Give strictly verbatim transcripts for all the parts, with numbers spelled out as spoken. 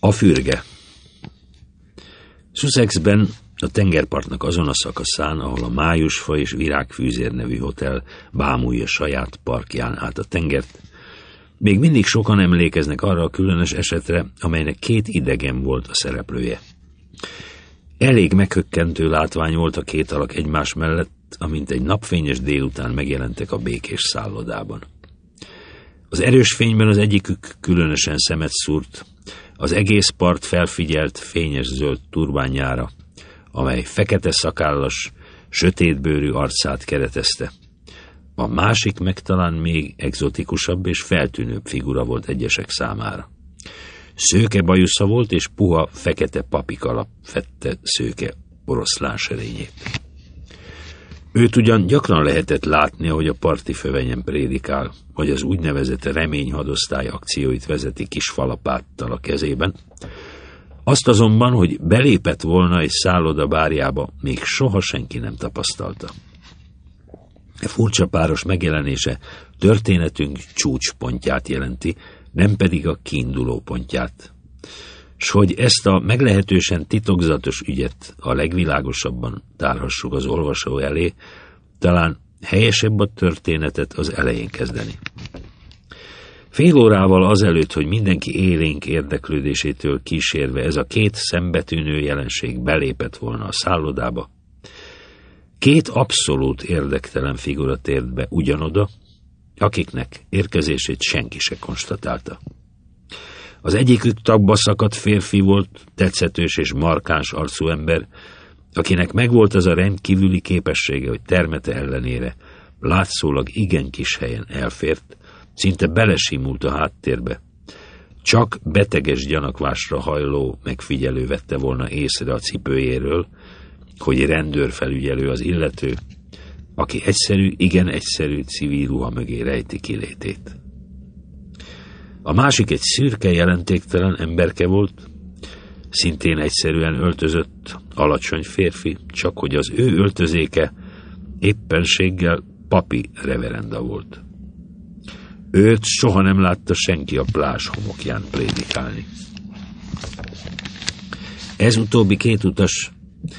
A fürge. Sussexben, a tengerpartnak azon a szakaszán, ahol a Májusfa és Virágfűzér nevű hotel bámulja saját parkján át a tengert, még mindig sokan emlékeznek arra a különös esetre, amelynek két idegen volt a szereplője. Elég meghökkentő látvány volt a két alak egymás mellett, amint egy napfényes délután megjelentek a békés szállodában. Az erős fényben az egyikük különösen szemet szúrt, az egész part felfigyelt fényes zöld turbánjára, amely fekete szakállas, sötétbőrű arcát keretezte. A másik meg talán még egzotikusabb és feltűnőbb figura volt egyesek számára. Szőke bajusza volt, és puha, fekete papikalap fette szőke oroszlán serényét. Őt ugyan gyakran lehetett látni, ahogy a parti fövenyen prédikál, vagy az úgynevezett reményhadosztály akcióit vezeti kis falapáttal a kezében. Azt azonban, hogy belépett volna egy szálloda bárjába, még soha senki nem tapasztalta. A furcsa páros megjelenése történetünk csúcspontját jelenti, nem pedig a kiinduló pontját. S hogy ezt a meglehetősen titokzatos ügyet a legvilágosabban tárhassuk az olvasó elé, talán helyesebb a történetet az elején kezdeni. Fél órával azelőtt, hogy mindenki élénk érdeklődésétől kísérve ez a két szembetűnő jelenség belépett volna a szállodába, két abszolút érdektelen figura tért be ugyanoda, akiknek érkezését senki se konstatálta. Az egyikük tagba szakadt férfi volt, tetszetős és markáns arcú ember, akinek megvolt az a rendkívüli képessége, hogy termete ellenére látszólag igen kis helyen elfért, szinte belesimult a háttérbe. Csak beteges gyanakvásra hajló megfigyelő vette volna észre a cipőjéről, hogy rendőrfelügyelő az illető, aki egyszerű, igen egyszerű civil ruha mögé rejti kilétét. A másik egy szürke, jelentéktelen emberke volt, szintén egyszerűen öltözött, alacsony férfi, csak hogy az ő öltözéke éppenséggel papi reverenda volt. Őt soha nem látta senki a plázs homokján prédikálni. Ez utóbbi két utas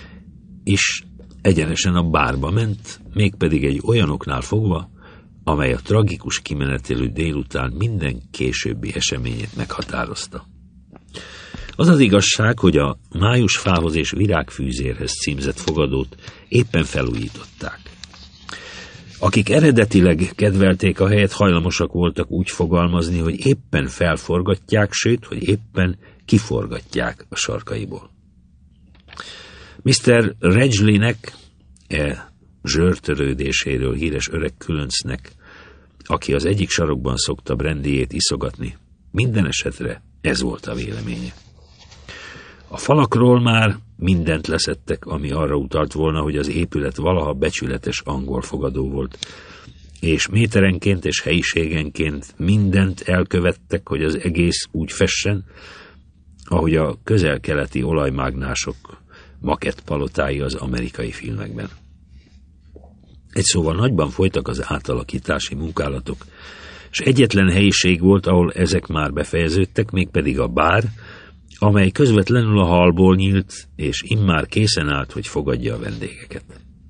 is egyenesen a bárba ment, mégpedig egy olyanoknál fogva, amely a tragikus kimenetelő délután minden későbbi eseményét meghatározta. Az az igazság, hogy a Májusfához és Virágfűzérhez címzett fogadót éppen felújították. Akik eredetileg kedvelték a helyet, hajlamosak voltak úgy fogalmazni, hogy éppen felforgatják, sőt, hogy éppen kiforgatják a sarkaiból. miszter Redgleynek, e zsörtörődéséről híres öreg különcnek, aki az egyik sarokban szokta brandyjét iszogatni, minden esetre ez volt a véleménye. A falakról már mindent leszettek, ami arra utalt volna, hogy az épület valaha becsületes angol fogadó volt, és méterenként és helyiségenként mindent elkövettek, hogy az egész úgy fessen, ahogy a közel-keleti olajmágnások makettpalotái az amerikai filmekben. Egy szóval nagyban folytak az átalakítási munkálatok, és egyetlen helyiség volt, ahol ezek már befejeződtek, mégpedig a bár, amely közvetlenül a hallból nyílt, és immár készen állt, hogy fogadja a vendégeket.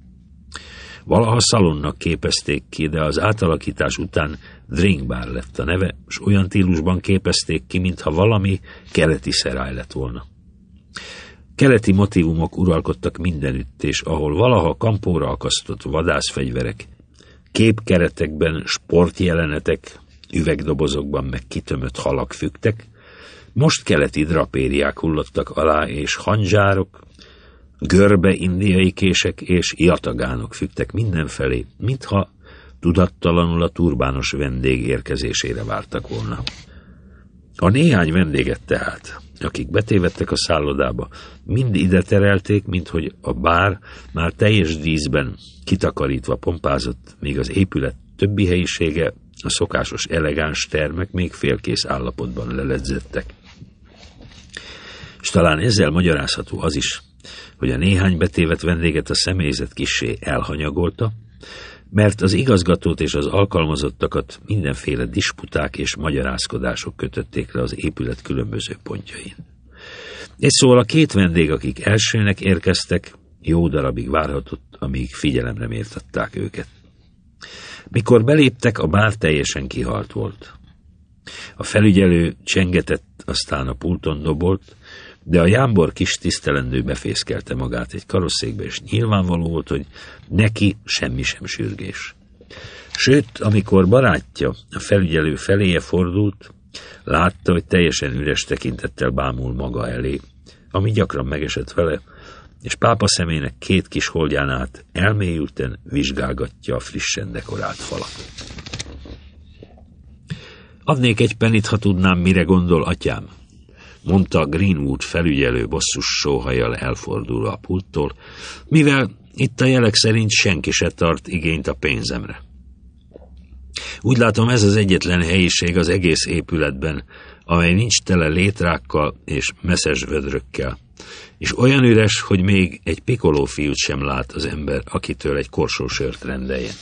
Valaha szalonnak képezték ki, de az átalakítás után drinkbar lett a neve, és olyan stílusban képezték ki, mintha valami keleti szerály lett volna. Keleti motívumok uralkodtak mindenütt, és ahol valaha kampóra akasztott vadászfegyverek, képkeretekben sportjelenetek, üvegdobozokban meg kitömött halak függtek, most keleti drapériák hullottak alá, és handzsárok, görbe indiai kések és jatagánok függtek mindenfelé, mintha tudattalanul a turbános vendég érkezésére vártak volna. A néhány vendéget tehát, akik betévedtek a szállodába, mind ide terelték, minthogy a bár már teljes díszben kitakarítva pompázott, míg az épület többi helyisége, a szokásos elegáns termek még félkész állapotban leledzettek. És talán ezzel magyarázható az is, hogy a néhány betévedt vendéget a személyzet kissé elhanyagolta, mert az igazgatót és az alkalmazottakat mindenféle disputák és magyarázkodások kötötték le az épület különböző pontjain. Egy szóval a két vendég, akik elsőnek érkeztek, jó darabig várhatott, amíg figyelemre méltatták őket. Mikor beléptek, a bár teljesen kihalt volt. A felügyelő csengetett, aztán a pulton dobolt, de a jámbor kis tisztelendő befészkelte magát egy karosszékbe, és nyilvánvaló volt, hogy neki semmi sem sürgés. Sőt, amikor barátja a felügyelő feléje fordult, látta, hogy teljesen üres tekintettel bámul maga elé, ami gyakran megesett vele, és pápa szemének két kis holdján át elmélyülten vizsgálgatja a frissen dekorált falat. Adnék egy penit, ha tudnám, mire gondol, atyám, mondta Greenwood felügyelő bosszus sóhajjal elfordulva a pulttól, mivel itt a jelek szerint senki se tart igényt a pénzemre. Úgy látom, ez az egyetlen helyiség az egész épületben, amely nincs tele létrákkal és messzes vödrökkel, és olyan üres, hogy még egy pikoló fiút sem lát az ember, akitől egy korsó sört rendeljen.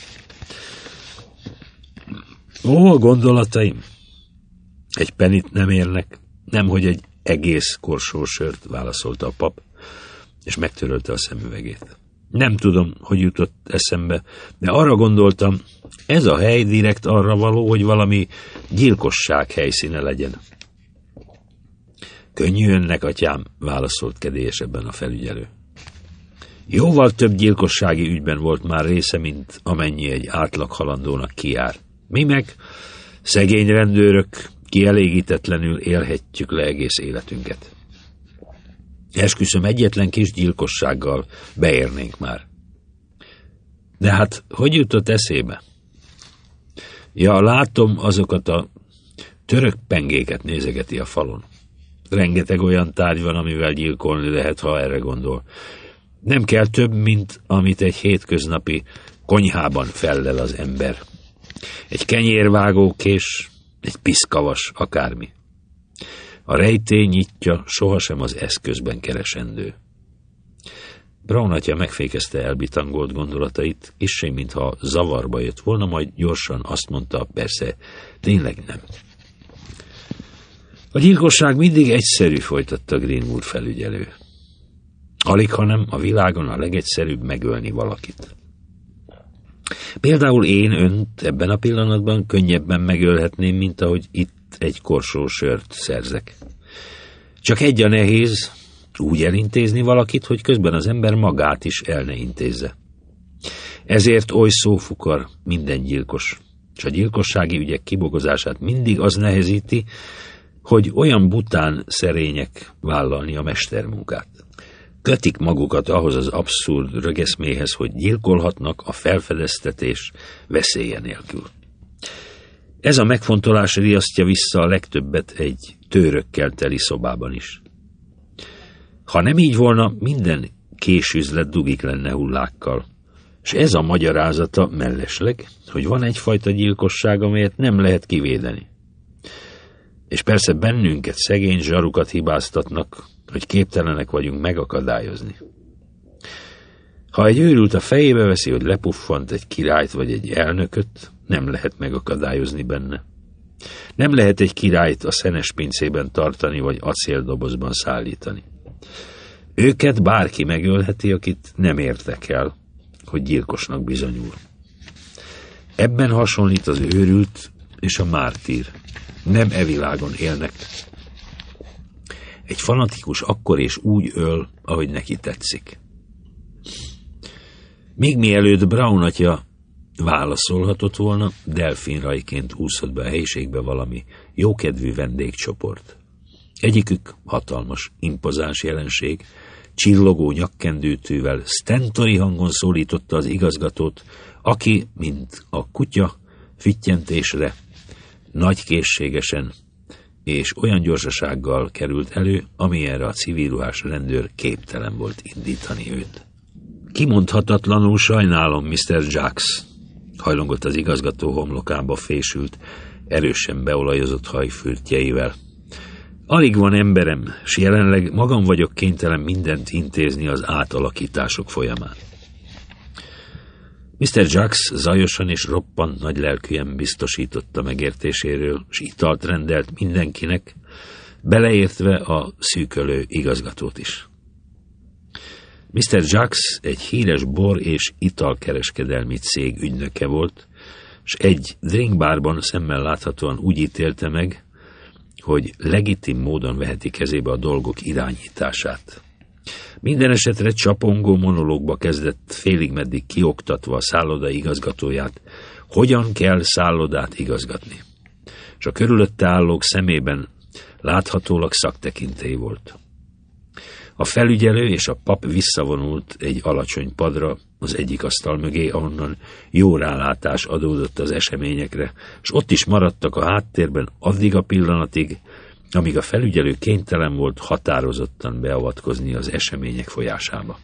Ó, a gondolataim! Egy penit nem érnek, nemhogy egy egész korsó sört, válaszolta a pap, és megtörölte a szemüvegét. Nem tudom, hogy jutott eszembe, de arra gondoltam, ez a hely direkt arra való, hogy valami gyilkosság helyszíne legyen. Könnyű önnek, atyám, válaszolt kedélyesebben a felügyelő. Jóval több gyilkossági ügyben volt már része, mint amennyi egy átlag halandónak kijár. Mi meg, szegény rendőrök, kielégítetlenül élhetjük le egész életünket. Esküszöm, egyetlen kis gyilkossággal beérnénk már. De hát, hogy jutott eszébe? Ja, látom, azokat a török pengéket nézegeti a falon. Rengeteg olyan tárgy van, amivel gyilkolni lehet, ha erre gondol. Nem kell több, mint amit egy hétköznapi konyhában fellel az ember. Egy kenyérvágókés, egy piszkavas, akármi. A rejtély nyitja sohasem az eszközben keresendő. Brown atya megfékezte elbitangolt gondolatait, issé, mintha zavarba jött volna, majd gyorsan azt mondta, persze, tényleg nem. A gyilkosság mindig egyszerű, folytatta Greenwood felügyelő. Alig, hanem a világon a legegyszerűbb megölni valakit. Például én önt ebben a pillanatban könnyebben megölhetném, mint ahogy itt egy korsó sört szerzek. Csak egy a nehéz, úgy elintézni valakit, hogy közben az ember magát is el ne intézze. Ezért oly szófukar minden gyilkos, és a gyilkossági ügyek kibogozását mindig az nehezíti, hogy olyan bután szerények vállalni a mestermunkát. Kötik magukat ahhoz az abszurd rögeszméhez, hogy gyilkolhatnak a felfedeztetés veszélye nélkül. Ez a megfontolás riasztja vissza a legtöbbet egy tőrökkel teli szobában is. Ha nem így volna, minden késüzlet dugik lenne hullákkal. És ez a magyarázata mellesleg, hogy van egyfajta gyilkosság, amelyet nem lehet kivédeni. És persze bennünket, szegény zsarukat hibáztatnak, hogy képtelenek vagyunk megakadályozni. Ha egy őrült a fejébe veszi, hogy lepuffant egy királyt vagy egy elnököt, nem lehet megakadályozni benne. Nem lehet egy királyt a szenes pincében tartani, vagy acéldobozban szállítani. Őket bárki megölheti, akit nem érdekel, hogy gyilkosnak bizonyul. Ebben hasonlít az őrült és a mártír. Nem e világon élnek. Egy fanatikus akkor és úgy öl, ahogy neki tetszik. Még mielőtt Brown atya válaszolhatott volna, delfinrajként úszott be a helyiségbe valami jókedvű vendégcsoport. Egyikük hatalmas, impozáns jelenség, csillogó nyakkendőtűvel, stentori hangon szólította az igazgatót, aki, mint a kutya, fittyentésre, nagy készségesen és olyan gyorsasággal került elő, amilyenre a civilruhás rendőr képtelen volt indítani őt. Kimondhatatlanul sajnálom, miszter Jacks, hajlongott az igazgató homlokába fésült, erősen beolajozott hajfürtjeivel. Alig van emberem, s jelenleg magam vagyok kénytelen mindent intézni az átalakítások folyamán. miszter Jacks zajosan és roppant nagy lelkűen biztosította megértéséről, s italt rendelt mindenkinek, beleértve a szűkölő igazgatót is. miszter Jacques egy híres bor- és italkereskedelmi cég ügynöke volt, és egy drinkbárban szemmel láthatóan úgy ítélte meg, hogy legitim módon veheti kezébe a dolgok irányítását. Minden esetre csapongó monológba kezdett, félig meddig kioktatva a szálloda igazgatóját, hogyan kell szállodát igazgatni. És a körülötte állók szemében láthatólag szaktekintély volt. A felügyelő és a pap visszavonult egy alacsony padra az egyik asztal mögé, ahonnan jó rálátás adódott az eseményekre, és ott is maradtak a háttérben addig a pillanatig, amíg a felügyelő kénytelen volt határozottan beavatkozni az események folyásába.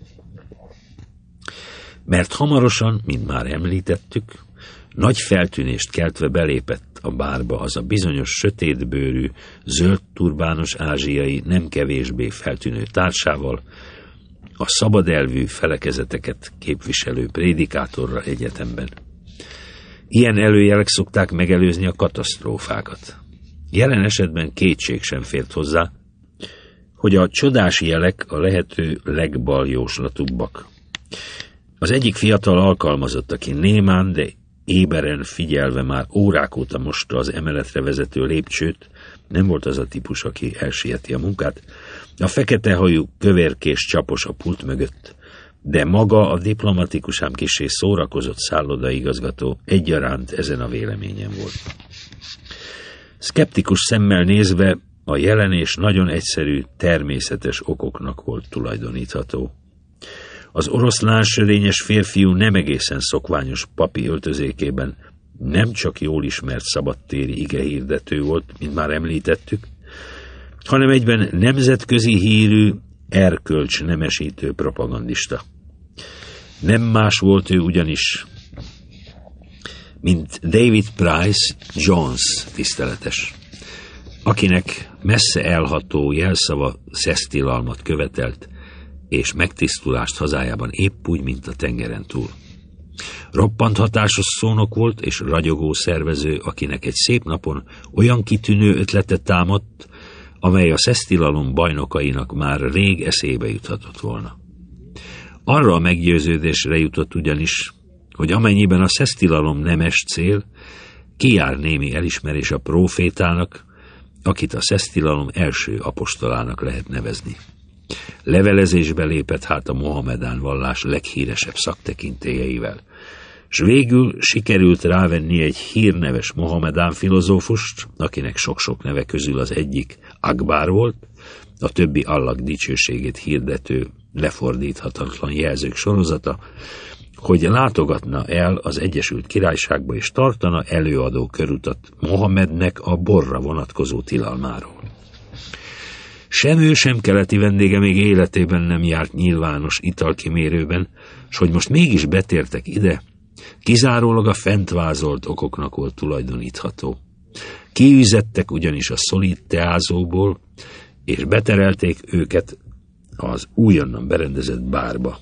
Mert hamarosan, mint már említettük, nagy feltűnést keltve belépett a bárba az a bizonyos sötétbőrű, zöld turbános ázsiai, nem kevésbé feltűnő társával, a szabadelvű felekezeteket képviselő prédikátorra egyetemben. Ilyen előjelek szokták megelőzni a katasztrófákat. Jelen esetben kétség sem fért hozzá, hogy a csodás jelek a lehető legbaljóslatubbak. Az egyik fiatal alkalmazott, aki némán, de éberen figyelve már órák óta mosta az emeletre vezető lépcsőt, nem volt az a típus, aki elsieti a munkát, a fekete hajú, kövérkés csapos a pult mögött, de maga a diplomatikus ám kissé szórakozott szállodaigazgató egyaránt ezen a véleményen volt. Szkeptikus szemmel nézve a jelenés nagyon egyszerű, természetes okoknak volt tulajdonítható. Az oroszlánsörényes férfiú nem egészen szokványos papi öltözékében nem csak jól ismert szabadtéri igehirdető volt, mint már említettük, hanem egyben nemzetközi hírű, erkölcs nemesítő propagandista. Nem más volt ő ugyanis, mint David Price Jones tiszteletes, akinek messze elható jelszava szesztilalmat követelt, és megtisztulást hazájában épp úgy, mint a tengeren túl. Roppant hatásos szónok volt, és ragyogó szervező, akinek egy szép napon olyan kitűnő ötlete támadt, amely a szesztilalom bajnokainak már rég eszébe juthatott volna. Arra a meggyőződésre jutott ugyanis, hogy amennyiben a szesztilalom nemes cél, kijár némi elismerés a prófétának, akit a szesztilalom első apostolának lehet nevezni. Levelezésbe lépett hát a mohamedán vallás leghíresebb szaktekintélyeivel, s végül sikerült rávenni egy hírneves mohamedán filozófust, akinek sok-sok neve közül az egyik Akbar volt, a többi Allah dicsőségét hirdető, lefordíthatatlan jelzők sorozata, hogy látogatna el az Egyesült Királyságba és tartana előadó körutat Mohamednek a borra vonatkozó tilalmáról. Sem ő, sem keleti vendége még életében nem járt nyilvános italkimérőben, s hogy most mégis betértek ide, kizárólag a fent vázolt okoknak volt tulajdonítható. Kiüzettek ugyanis a szolid teázóból, és beterelték őket az újonnan berendezett bárba.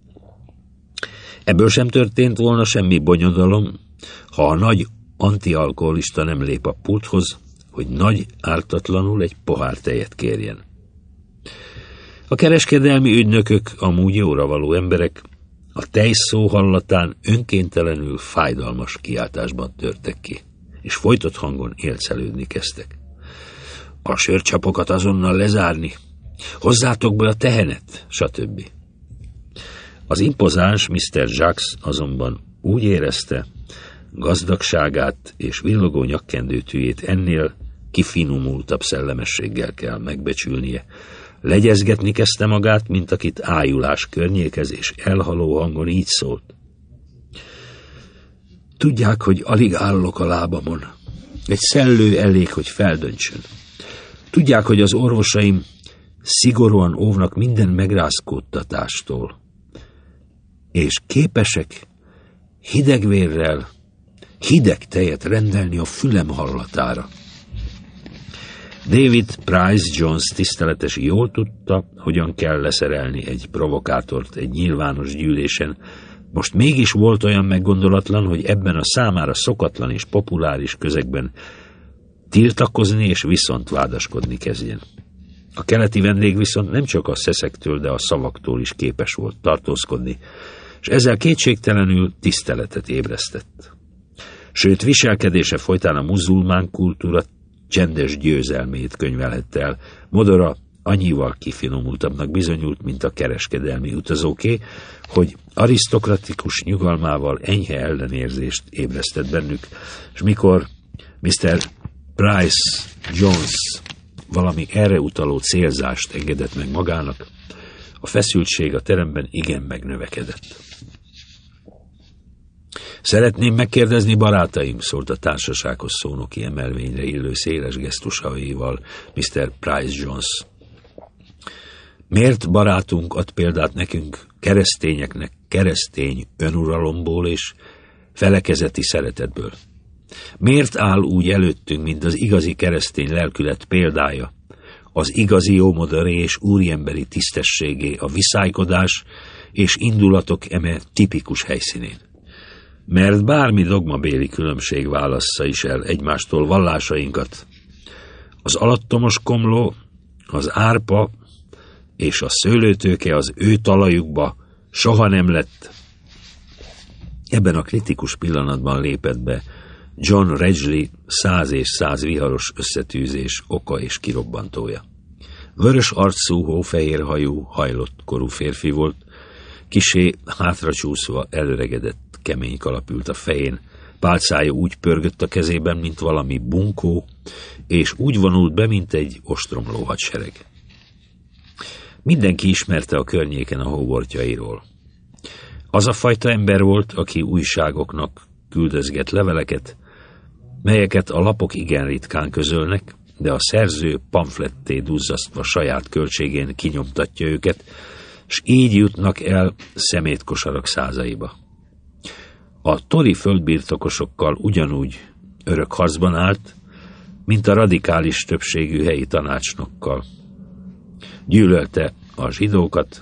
Ebből sem történt volna semmi bonyodalom, ha a nagy antialkoholista nem lép a pulthoz, hogy nagy ártatlanul egy pohár tejet kérjen. A kereskedelmi ügynökök, amúgy jóra való emberek, a tej szó hallatán önkéntelenül fájdalmas kiáltásban törtek ki, és folytott hangon élcelődni kezdtek. A sörcsapokat azonnal lezárni, hozzátok be a tehenet, stb. Az impozáns miszter Jacques azonban úgy érezte, gazdagságát és villogó nyakkendőtűjét ennél kifinomultabb szellemességgel kell megbecsülnie. Legyezgetni kezdte magát, mint akit ájulás környékez, és elhaló hangon így szólt. Tudják, hogy alig állok a lábamon. Egy szellő elég, hogy feldöntsön. Tudják, hogy az orvosaim szigorúan óvnak minden megrázkódtatástól, és képesek hidegvérrel hideg tejet rendelni a fülem hallatára. David Price Jones tiszteletes jól tudta, hogyan kell leszerelni egy provokátort egy nyilvános gyűlésen. Most mégis volt olyan meggondolatlan, hogy ebben a számára szokatlan és populáris közegben tiltakozni és viszont vádaskodni kezdjen. A keleti vendég viszont nem csak a szeszektől, de a szavaktól is képes volt tartózkodni, és ezzel kétségtelenül tiszteletet ébresztett. Sőt, viselkedése folytán a muzulmán kultúra csendes győzelmét könyvelhette el. Modora annyival kifinomultabbnak bizonyult, mint a kereskedelmi utazóké, hogy arisztokratikus nyugalmával enyhe ellenérzést ébresztett bennük, és mikor miszter Price Jones valami erre utaló célzást engedett meg magának, a feszültség a teremben igen megnövekedett. Szeretném megkérdezni, barátaim, szólt a társasághoz szónoki emelvényre illő széles gesztusaival miszter Price Jones. Miért barátunk ad példát nekünk, keresztényeknek, keresztény önuralomból és felekezeti szeretetből? Miért áll úgy előttünk, mint az igazi keresztény lelkület példája, az igazi jómodoré és úriemberi tisztességé, a viszálykodás és indulatok eme tipikus helyszínén? Mert bármi dogmabéli különbség válassza is el egymástól vallásainkat, az alattomos komló, az árpa és a szőlőtőke az ő talajukba soha nem lett. Ebben a kritikus pillanatban lépett be John Redgley száz és száz viharos összetűzés oka és kirobbantója. Vörös arcú, hófehér hajú, hajlott korú férfi volt, kisé hátracsúszva előregedett kemény kalap ült a fején, pálcája úgy pörgött a kezében, mint valami bunkó, és úgy vonult be, mint egy ostromló hadsereg. Mindenki ismerte a környéken a hóbortjairól. Az a fajta ember volt, aki újságoknak küldözget leveleket, melyeket a lapok igen ritkán közölnek, de a szerző pamfletté duzzasztva saját költségén kinyomtatja őket, s így jutnak el szemétkosarak százaiba. A tori földbirtokosokkal ugyanúgy örök harcban állt, mint a radikális többségű helyi tanácsnokkal. Gyűlölte a zsidókat,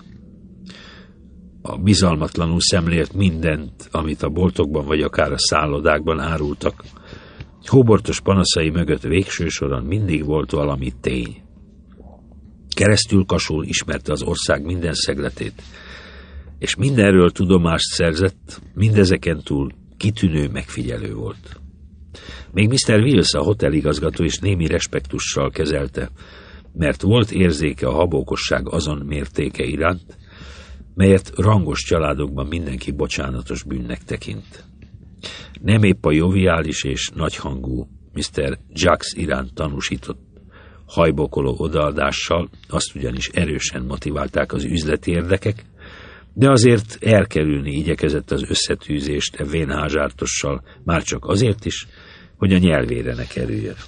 a bizalmatlanul szemlélt mindent, amit a boltokban vagy akár a szállodákban árultak. Hóbortos panaszai mögött végső soron mindig volt valami tény. Keresztül kasul ismerte az ország minden szegletét, és mindenről tudomást szerzett, mindezeken túl kitűnő megfigyelő volt. Még miszter Wills, a hoteligazgató is némi respektussal kezelte, mert volt érzéke a habókosság azon mértéke iránt, melyet rangos családokban mindenki bocsánatos bűnnek tekint. Nem épp a joviális és nagyhangú miszter Jacks iránt tanúsított hajbokoló odaadással, azt ugyanis erősen motiválták az üzleti érdekek, de azért elkerülni igyekezett az összetűzést e vénházsártossal, már csak azért is, hogy a nyelvére ne kerüljön.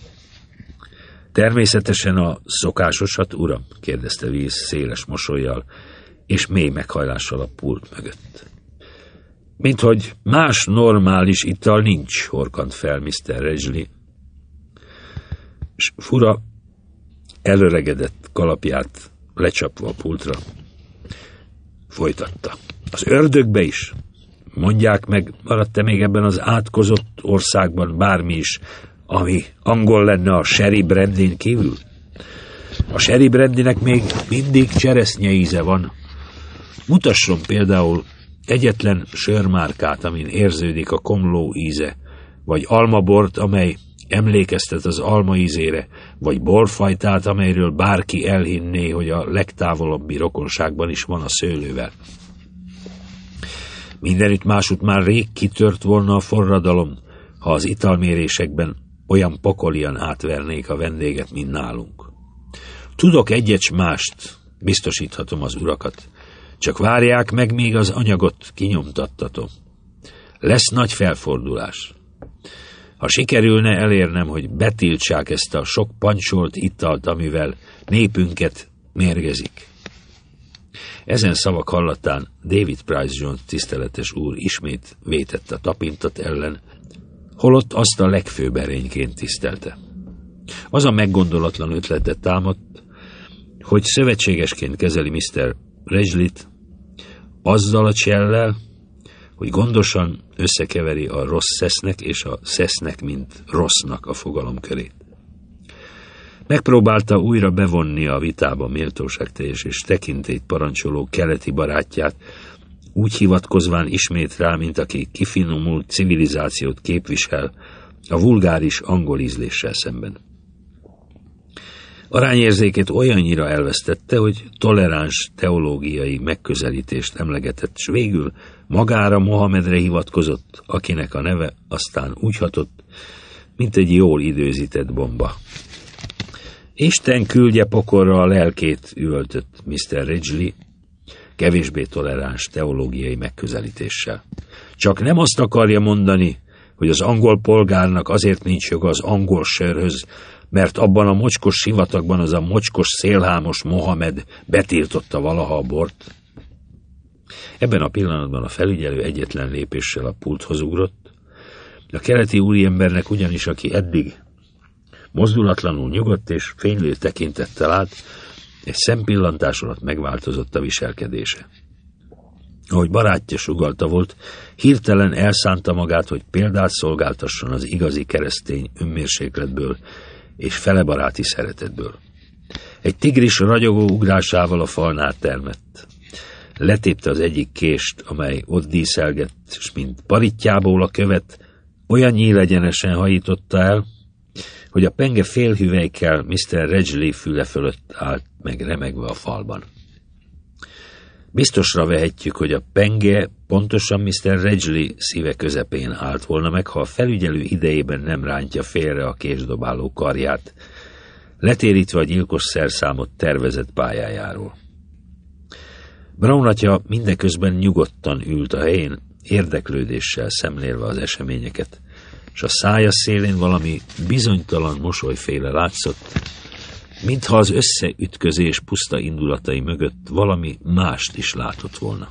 Természetesen a szokásosat, uram? Kérdezte Wills széles mosollyal, és mély meghajlással a pult mögött. Minthogy más normális ital nincs, horkant fel miszter Redgley, s fura előregedett kalapját lecsapva a pultra folytatta. Az ördögbe is? Mondják meg, maradt-e még ebben az átkozott országban bármi is, ami angol lenne a sherry brandyn kívül? A sherry brandynek még mindig cseresznye íze van. Mutasson például egyetlen sörmárkát, amin érződik a komló íze, vagy almabort, amely emlékeztet az alma ízére, vagy borfajtát, amelyről bárki elhinné, hogy a legtávolabbi rokonságban is van a szőlővel. Mindenütt másút már rég kitört volna a forradalom, ha az italmérésekben olyan pokolian átvernék a vendéget, mint nálunk. Tudok egyet s mást, biztosíthatom az urakat, csak várják meg, még az anyagot kinyomtattatom. Lesz nagy felfordulás. Ha sikerülne elérnem, hogy betiltsák ezt a sok pancsolt italt, amivel népünket mérgezik. Ezen szavak hallatán David Price Jones tiszteletes úr ismét vétett a tapintat ellen, holott azt a legfőbb erényként tisztelte. Az a meggondolatlan ötletet támadt, hogy szövetségesként kezeli miszter Redgleyt azzal a csellel, hogy gondosan összekeveri a rossz szesznek és a szesznek, mint rossznak a fogalomkörét. Megpróbálta újra bevonni a vitába méltóságteljes és tekintélyt parancsoló keleti barátját, úgy hivatkozván ismét rá, mint aki kifinomult civilizációt képvisel a vulgáris angol ízléssel szemben. Arányérzékét olyannyira elvesztette, hogy toleráns teológiai megközelítést emlegetett, s végül magára Mohamedre hivatkozott, akinek a neve aztán úgy hatott, mint egy jól időzített bomba. Isten küldje pokorra a lelkét, üvöltött miszter Ridgely, kevésbé toleráns teológiai megközelítéssel. Csak nem azt akarja mondani, hogy az angol polgárnak azért nincs joga az angol sörhöz, mert abban a mocskos sivatagban az a mocskos szélhámos Mohamed betiltotta valaha a bort. Ebben a pillanatban a felügyelő egyetlen lépéssel a pulthoz ugrott. A keleti úriembernek ugyanis, aki eddig mozdulatlanul nyugodt és fénylő tekintettel állt, egy szempillantás alatt megváltozott a viselkedése. Ahogy barátja sugallta volt, hirtelen elszánta magát, hogy példát szolgáltasson az igazi keresztény önmérsékletből és felebaráti szeretetből. Egy tigris ragyogó ugrásával a falnál termett. Letépte az egyik kést, amely ott díszelgett, és mint paritjából a követ olyan nyílegyenesen hajította el, hogy a penge félhüvelykkel miszter Ridgely füle fölött állt meg remegve a falban. Biztosra vehetjük, hogy a penge pontosan miszter Ridgely szíve közepén állt volna meg, ha a felügyelő idejében nem rántja félre a késdobáló karját, letérítve a gyilkos szerszámot tervezett pályájáról. Brown atya mindeközben nyugodtan ült a helyén, érdeklődéssel szemlélve az eseményeket, és a szája szélén valami bizonytalan mosolyféle látszott, mintha az összeütközés puszta indulatai mögött valami mást is látott volna.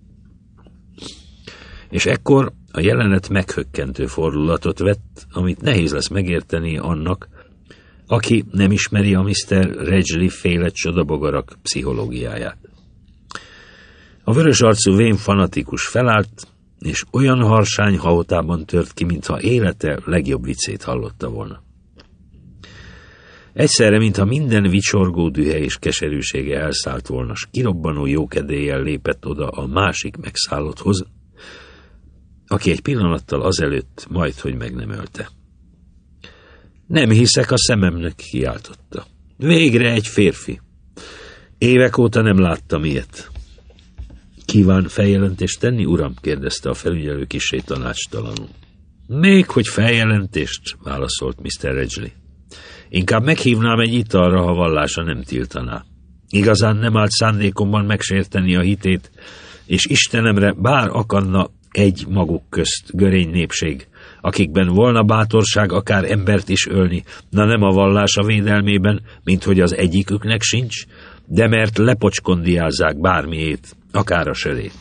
És ekkor a jelenet meghökkentő fordulatot vett, amit nehéz lesz megérteni annak, aki nem ismeri a miszter Ridgely féle csodabogarak pszichológiáját. A vörös arcú vén fanatikus felállt, és olyan harsány hahotában tört ki, mintha élete legjobb viccét hallotta volna. Egyszerre, mintha minden vicsorgó dühe és keserűsége elszállt volna, s kirobbanó jókedéllyel lépett oda a másik megszállotthoz, aki egy pillanattal azelőtt majd, hogy meg nem ölte. Nem hiszek a szememnek, kiáltotta. Végre egy férfi. Évek óta nem láttam ilyet. Kíván feljelentést tenni, uram? Kérdezte a felügyelő kissé tanácstalanul. Még hogy feljelentést, válaszolt miszter Ridgely. Inkább meghívnám egy italra, ha vallása nem tiltaná. Igazán nem állt szándékomban megsérteni a hitét, és Istenemre bár akadna egy maguk közt görény népség, akikben volna bátorság akár embert is ölni, na nem a vallása védelmében, mint hogy az egyiküknek sincs, de mert lepocskondiázzák bármiét, akár a sörét.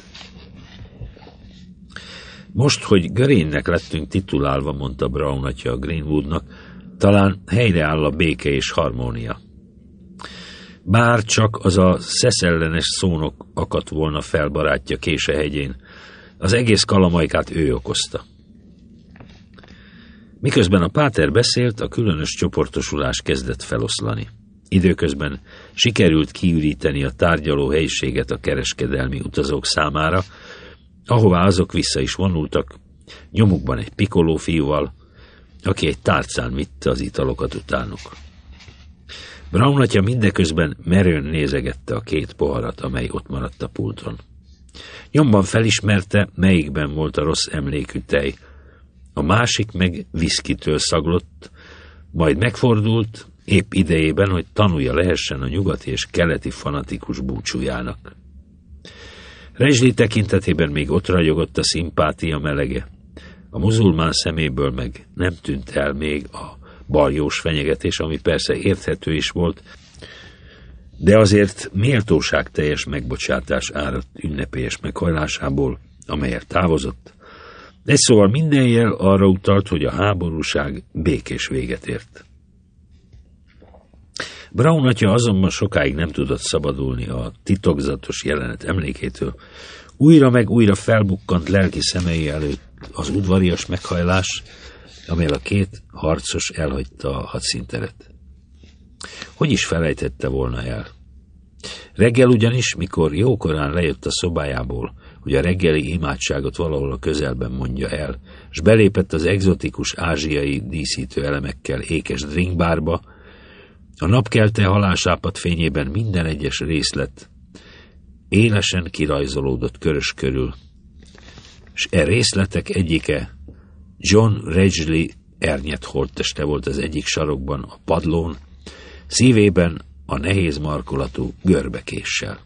Most, hogy görénynek lettünk titulálva, mondta Brown atya a Greenwoodnak, talán helyreáll a béke és harmónia. Bár csak az a szeszellenes szónok akadt volna fel barátja Késehegyén, az egész kalamajkát ő okozta. Miközben a páter beszélt, a különös csoportosulás kezdett feloszlani. Időközben sikerült kiüríteni a tárgyaló helyiséget a kereskedelmi utazók számára, ahová azok vissza is vonultak, nyomukban egy pikoló fiúval, aki egy tárcán vitte az italokat utánuk. Brown atya mindeközben merőn nézegette a két poharat, amely ott maradt a pulton. Nyomban felismerte, melyikben volt a rossz emlékű tej. A másik meg viszkitől szaglott, majd megfordult, épp idejében, hogy tanulja lehessen a nyugati és keleti fanatikus búcsújának. Ridgely tekintetében még ott ragyogott a szimpátia melege, a muzulmán szeméből meg nem tűnt el még a baljós fenyegetés, ami persze érthető is volt, de azért méltóságteljes megbocsátás áradt ünnepélyes meghajlásából, amelyet távozott. Egy szóval minden jel arra utalt, hogy a háborúság békés véget ért. Brown atya azonban sokáig nem tudott szabadulni a titokzatos jelenet emlékétől, Újra meg újra felbukkant lelki szemei előtt az udvarias meghajlás, amelyel a két harcos elhagyta a hadszínteret. Hogy is felejtette volna el? Reggel ugyanis, mikor jókorán lejött a szobájából, hogy a reggeli imádságot valahol a közelben mondja el, s belépett az egzotikus ázsiai díszítő elemekkel ékes drinkbárba, a napkelte halálsápadt fényében minden egyes részlet élesen kirajzolódott körös körül, s e részletek egyike John Ridgely ernyet holtteste volt az egyik sarokban a padlón, szívében a nehéz markolatú görbekéssel.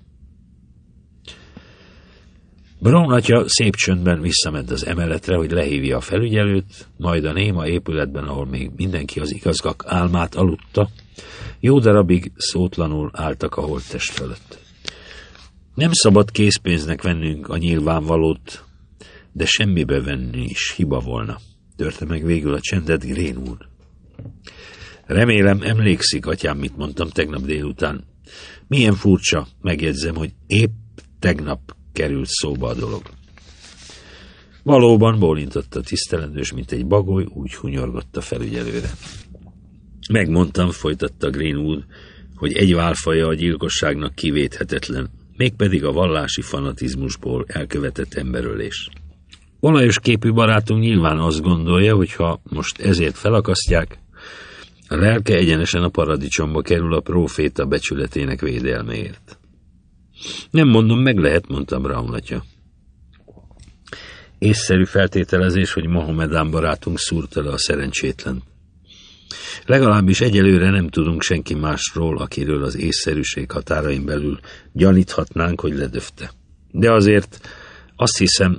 Brown atya szép csöndben visszament az emeletre, hogy lehívja a felügyelőt, majd a néma épületben, ahol még mindenki az igazgak álmát aludta, jó darabig szótlanul álltak a holttest fölött. Nem szabad készpénznek vennünk a nyilvánvalót, de semmibe venni is hiba volna, törte meg végül a csendet Greenwood. Remélem emlékszik, atyám, mit mondtam tegnap délután. Milyen furcsa, megjegyzem, hogy épp tegnap került szóba a dolog. Valóban, bólintott a tisztelendős, mint egy bagoly, úgy hunyorgott a felügyelőre. Megmondtam, folytatta Greenwood, hogy egy válfaja a gyilkosságnak kivéthetetlen, mégpedig a vallási fanatizmusból elkövetett emberölés. Olajos képű barátunk nyilván azt gondolja, hogy ha most ezért felakasztják, a lelke egyenesen a paradicsomba kerül a próféta becsületének védelméért. Nem mondom, meg lehet, mondta Brown atya. Észszerű feltételezés, hogy Mohamedán barátunk szúrta le a szerencsétlen. Legalábbis egyelőre nem tudunk senki másról, akiről az észszerűség határain belül gyaníthatnánk, hogy ledöfte. De azért azt hiszem,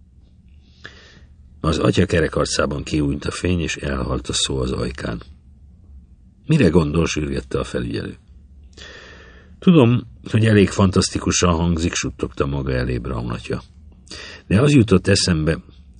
az atya kerekarcában kiújt a fény, és elhalt a szó az ajkán. Mire gondol, sürgette a felügyelő? Tudom, hogy elég fantasztikusan hangzik, suttogta maga elé Brown atya. De az jutott eszembe,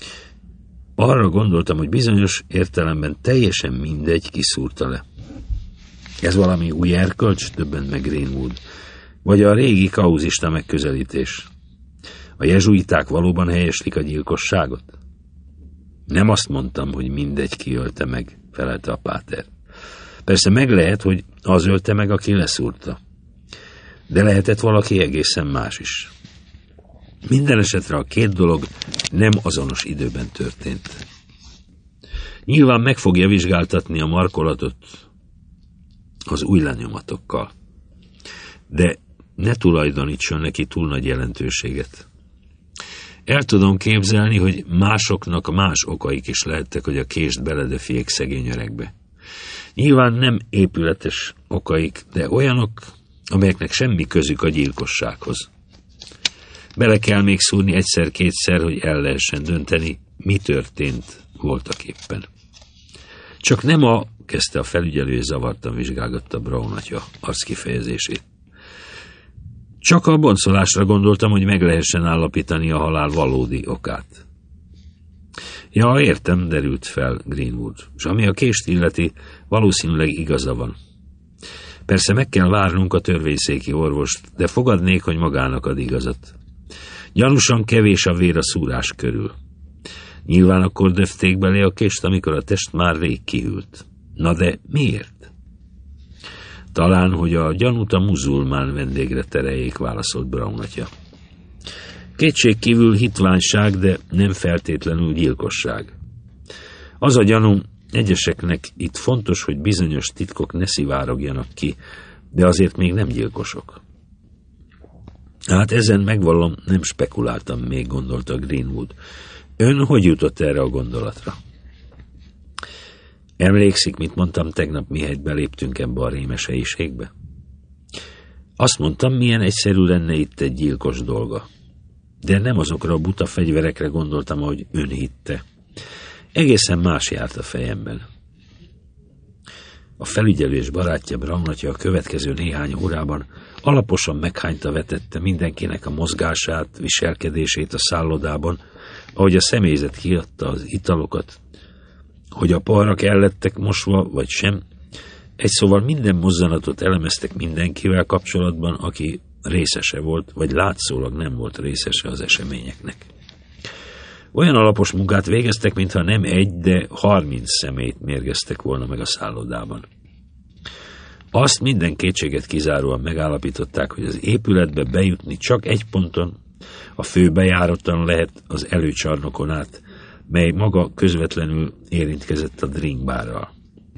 arra gondoltam, hogy bizonyos értelemben teljesen mindegy, ki szúrta le. Ez valami új erkölcs, többent meg Greenwood, vagy a régi kauzista megközelítés. A jezsuiták valóban helyeslik a gyilkosságot? Nem azt mondtam, hogy mindegy, ki ölte meg, felelte a páter. Persze meg lehet, hogy az ölte meg, aki leszúrta. De lehetett valaki egészen más is. Minden esetre a két dolog nem azonos időben történt. Nyilván meg fogja vizsgáltatni a markolatot az új lenyomatokkal. De ne tulajdonítson neki túl nagy jelentőséget. El tudom képzelni, hogy másoknak más okaik is lehettek, hogy a kést beledöfjék szegény öregbe. Nyilván nem épületes okaik, de olyanok, amelyeknek semmi közük a gyilkossághoz. Bele kell még szúrni egyszer-kétszer, hogy el lehessen dönteni, mi történt voltak éppen. Csak nem a, kezdte a felügyelő, és zavartan vizsgálgatta Brown atya arckifejezését. Csak a boncolásra gondoltam, hogy meg lehessen állapítani a halál valódi okát. Ja, értem, derült fel Greenwood, és ami a kést illeti, valószínűleg igaza van. Persze meg kell várnunk a törvényszéki orvost, de fogadnék, hogy magának ad igazat. Gyanúsan kevés a vér a szúrás körül. Nyilván akkor döfték belé a kést, amikor a test már rég kihűlt. Na de miért? Talán, hogy a gyanút a muzulmán vendégre tereljék, válaszolt Brown atya. Kétség kívül hitványság, de nem feltétlenül gyilkosság. Az a gyanú, egyeseknek itt fontos, hogy bizonyos titkok ne szivárogjanak ki, de azért még nem gyilkosok. Hát ezen megvallom, nem spekuláltam még, gondolta Greenwood. Ön hogy jutott erre a gondolatra? Emlékszik, mit mondtam tegnap, mihelyt beléptünk ebbe a rémes helyiségbe? Azt mondtam, milyen egyszerű lenne itt egy gyilkos dolga. De nem azokra a buta fegyverekre gondoltam, ahogy ön hitte. Egészen más járt a fejemben. A felügyelő és barátja Brown atya a következő néhány órában alaposan meghányta vetette mindenkinek a mozgását, viselkedését a szállodában, ahogy a személyzet kiadta az italokat, hogy a parrak ellettek mosva, vagy sem. Egy szóval minden mozzanatot elemeztek mindenkivel kapcsolatban, aki részese volt, vagy látszólag nem volt részese az eseményeknek. Olyan alapos munkát végeztek, mintha nem egy, de harminc személyt mérgeztek volna meg a szállodában. Azt minden kétséget kizáróan megállapították, hogy az épületbe bejutni csak egy ponton, a főbejáraton lehet az előcsarnokon át, mely maga közvetlenül érintkezett a drinkbárral.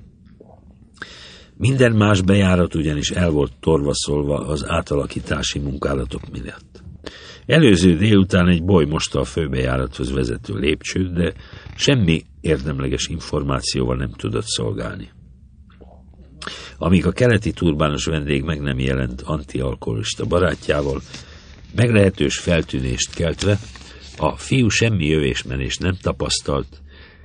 Minden más bejárat ugyanis el volt torvaszolva az átalakítási munkálatok miatt. Előző délután egy boly mosta a főbejárathoz vezető lépcsőt, de semmi érdemleges információval nem tudott szolgálni. Amíg a keleti turbános vendég meg nem jelent antialkoholista barátjával, meglehetős feltűnést keltve, a fiú semmi jövésmenést nem tapasztalt,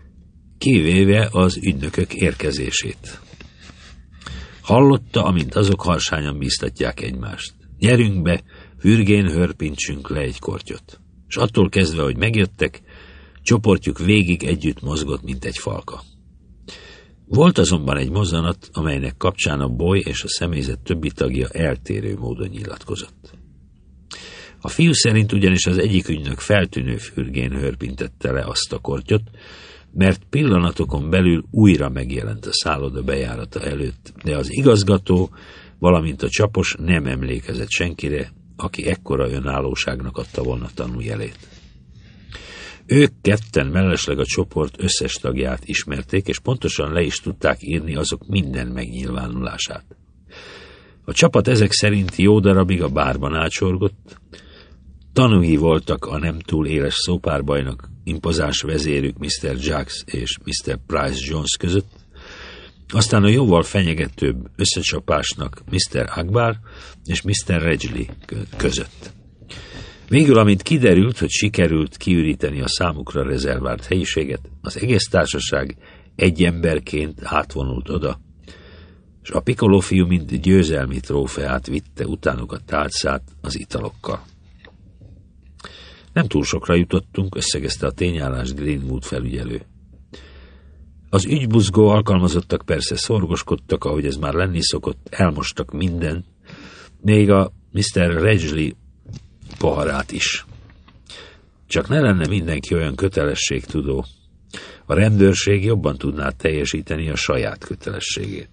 kivéve az ügynökök érkezését. Hallotta, amint azok harsányan bíztatják egymást. Gyerünk be, fürgén hörpintsünk le egy kortyot. És attól kezdve, hogy megjöttek, csoportjuk végig együtt mozgott, mint egy falka. Volt azonban egy mozzanat, amelynek kapcsán a boly és a személyzet többi tagja eltérő módon nyilatkozott. A fiú szerint ugyanis az egyik ügynök feltűnő fürgén hörpintette le azt a kortyot, mert pillanatokon belül újra megjelent a szálloda bejárata előtt, de az igazgató, valamint a csapos nem emlékezett senkire, aki ekkora önállóságnak adta volna tanújelét. Ők ketten mellesleg a csoport összes tagját ismerték, és pontosan le is tudták írni azok minden megnyilvánulását. A csapat ezek szerint jó darabig a bárban ácsorgott, tanúi voltak a nem túl éles szópárbajnak impozáns vezérük miszter Jacks és miszter Price Jones között, aztán a jóval fenyegetőbb összecsapásnak miszter Akbar és miszter Redgley között. Végül, amint kiderült, hogy sikerült kiüríteni a számukra rezervált helyiséget, az egész társaság egy emberként átvonult oda, és a Piccolo fiú mint győzelmi trófeát vitte utánuk a tálcát az italokkal. Nem túl sokra jutottunk, összegezte a tényállást Greenwood felügyelő. Az ügybuzgó alkalmazottak persze szorgoskodtak, ahogy ez már lenni szokott, elmostak minden, még a miszter Redgley poharát is. Csak ne lenne mindenki olyan kötelességtudó. A rendőrség jobban tudná teljesíteni a saját kötelességét.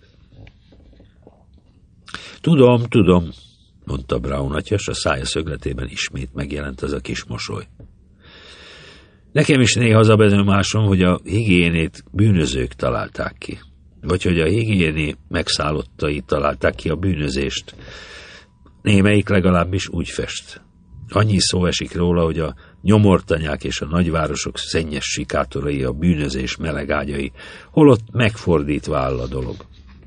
Tudom, tudom, mondta Brown atya, s a szája szögletében ismét megjelent az a kis mosoly. Nekem is néha az a benyomásom, hogy a higiénét bűnözők találták ki. Vagy hogy a higiéné megszállottai találták ki a bűnözést. Némelyik legalábbis úgy fest. Annyi szó esik róla, hogy a nyomortanyák és a nagyvárosok szennyes sikátorai a bűnözés melegágyai, holott megfordítva áll a dolog.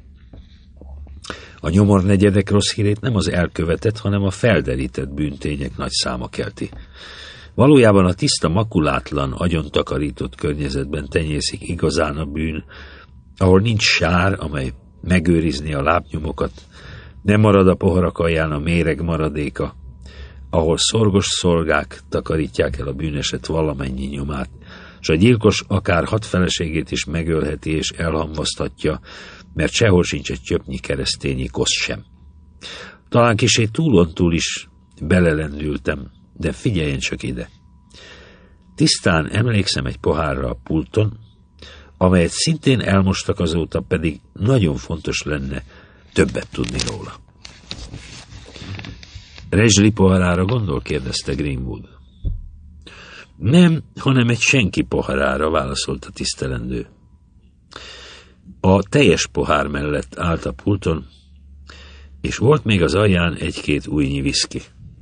A nyomornegyedek rossz hírét nem az elkövetett, hanem a felderített bűntények nagy száma kelti. Valójában a tiszta, makulátlan, agyontakarított környezetben tenyészik igazán a bűn, ahol nincs sár, amely megőrizni a lábnyomokat, nem marad a poharak alján a méreg maradéka, ahol szorgos szolgák takarítják el a bűneset valamennyi nyomát, s a gyilkos akár hat feleségét is megölheti és elhamvaszthatja, mert sehol sincs egy csöpnyi keresztényi kosz sem. Talán kissé túlontúl is belelendültem, de figyeljen csak ide. Tisztán emlékszem egy pohárra a pulton, amelyet szintén elmostak azóta, pedig nagyon fontos lenne többet tudni róla. Redgley poharára gondol? Kérdezte Greenwood. Nem, hanem egy senki poharára, válaszolt a tisztelendő. A teljes pohár mellett állt a pulton, és volt még az alján egy-két újnyi viszki.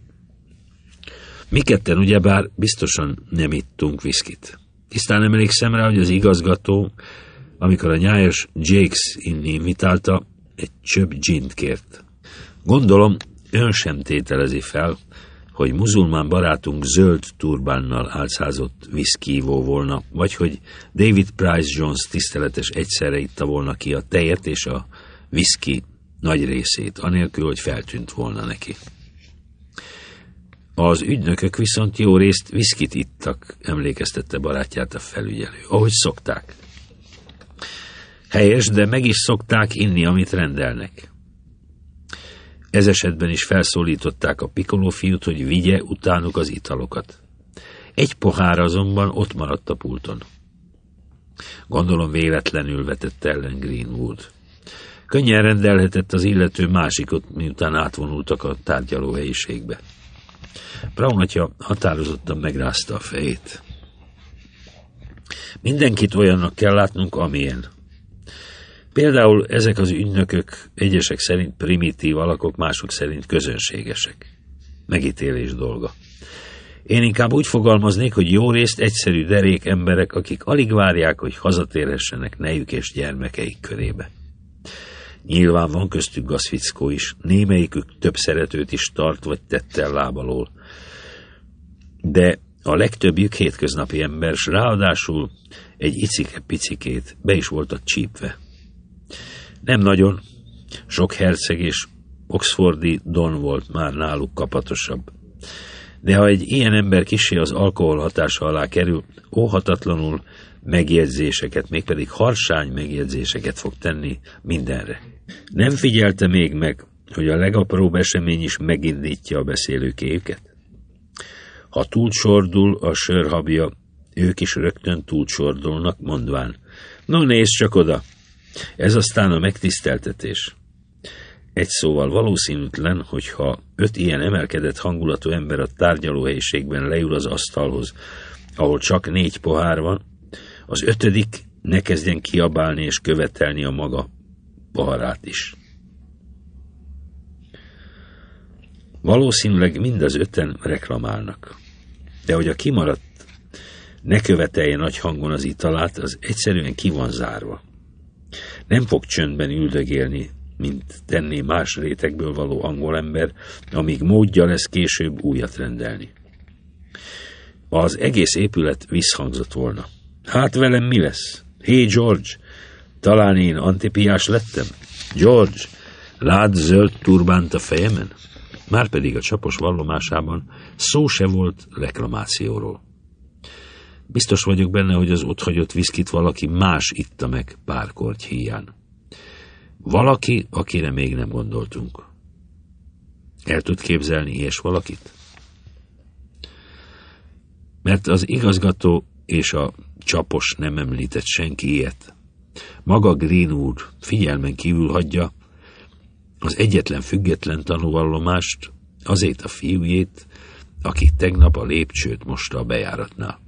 Mi ketten ugyebár biztosan nem ittunk viszkit. Tisztán emlékszem rá, hogy az igazgató, amikor a nyájas Jakes inni invitálta, egy csöpp gint kért. Gondolom, ön sem tételezi fel, hogy muzulmán barátunk zöld turbánnal álcázott viszkívó volna, vagy hogy David Price Jones tiszteletes egyszerre itta volna ki a tejet és a viszki nagy részét, anélkül, hogy feltűnt volna neki. Az ügynökök viszont jó részt viszkit ittak, emlékeztette barátját a felügyelő, ahogy szokták. Helyes, de meg is szokták inni, amit rendelnek. Ez esetben is felszólították a Piccolo fiút, hogy vigye utánuk az italokat. Egy pohár azonban ott maradt a pulton. Gondolom véletlenül vetett ellen Greenwood. Könnyen rendelhetett az illető másikot, miután átvonultak a tárgyalóhelyiségbe. Brown atya határozottan megrázta a fejét. Mindenkit olyannak kell látnunk, amilyen. Például ezek az ügynökök egyesek szerint primitív alakok, mások szerint közönségesek. Megítélés dolga. Én inkább úgy fogalmaznék, hogy jó részt egyszerű derék emberek, akik alig várják, hogy hazatérhessenek nejük és gyermekeik körébe. Nyilván van köztük gazfickó is, némelyikük több szeretőt is tart, vagy tett el lábalól. De a legtöbbjük hétköznapi ember, s ráadásul egy icike-picikét be is voltak csípve. Nem nagyon, sok herceg és oxfordi don volt már náluk kapatosabb. De ha egy ilyen ember kissé az alkohol hatása alá kerül, óhatatlanul megjegyzéseket, mégpedig harsány megjegyzéseket fog tenni mindenre. Nem figyelte még meg, hogy a legapróbb esemény is megindítja a beszélőkéjüket? Ha túlcsordul a sörhabja, ők is rögtön túlcsordulnak, mondván: no, nézd csak oda! Ez aztán a megtiszteltetés. Egy szóval valószínűtlen, hogyha öt ilyen emelkedett hangulatú ember a tárgyalóhelyiségben leül az asztalhoz, ahol csak négy pohár van, az ötödik ne kezdjen kiabálni és követelni a maga poharát is. Valószínűleg mind az öten reklamálnak. De hogy a kimaradt ne követelje nagy hangon az italát, az egyszerűen ki van zárva. Nem fog csöndben üldögélni, mint tenné más rétegből való angol ember, amíg módja lesz később újat rendelni. Az egész épület visszhangzott volna. Hát velem mi lesz? Hé, George, talán én Antipiás lettem? George, lát zöld turbánt a fejemen? Márpedig a csapos vallomásában szó se volt reklamációról. Biztos vagyok benne, hogy az otthagyott viszkit valaki más itta meg pár korty híján. Valaki, akire még nem gondoltunk. El tud képzelni ilyes valakit? Mert az igazgató és a csapos nem említett senki ilyet. Maga Greenwood figyelmen kívül hagyja az egyetlen független tanúvallomást, azért a fiújét, aki tegnap a lépcsőt mosta a bejáratnál.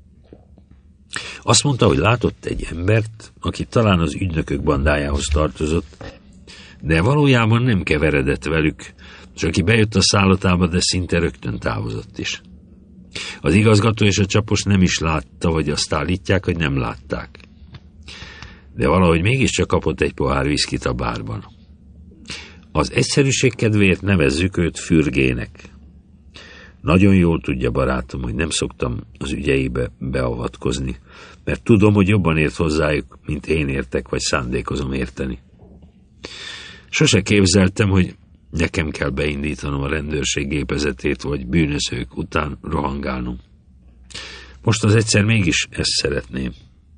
Azt mondta, hogy látott egy embert, aki talán az ügynökök bandájához tartozott, de valójában nem keveredett velük, és aki bejött a szállodába, de szinte rögtön távozott is. Az igazgató és a csapos nem is látta, vagy azt állítják, hogy nem látták. De valahogy mégiscsak kapott egy pohár viszkit a bárban. Az egyszerűség kedvéért nevezzük őt fürgének. Nagyon jól tudja barátom, hogy nem szoktam az ügyeibe beavatkozni, mert tudom, hogy jobban ért hozzájuk, mint én értek, vagy szándékozom érteni. Sose képzeltem, hogy nekem kell beindítanom a rendőrség gépezetét, vagy bűnözők után rohangálnom. Most az egyszer mégis ezt szeretném.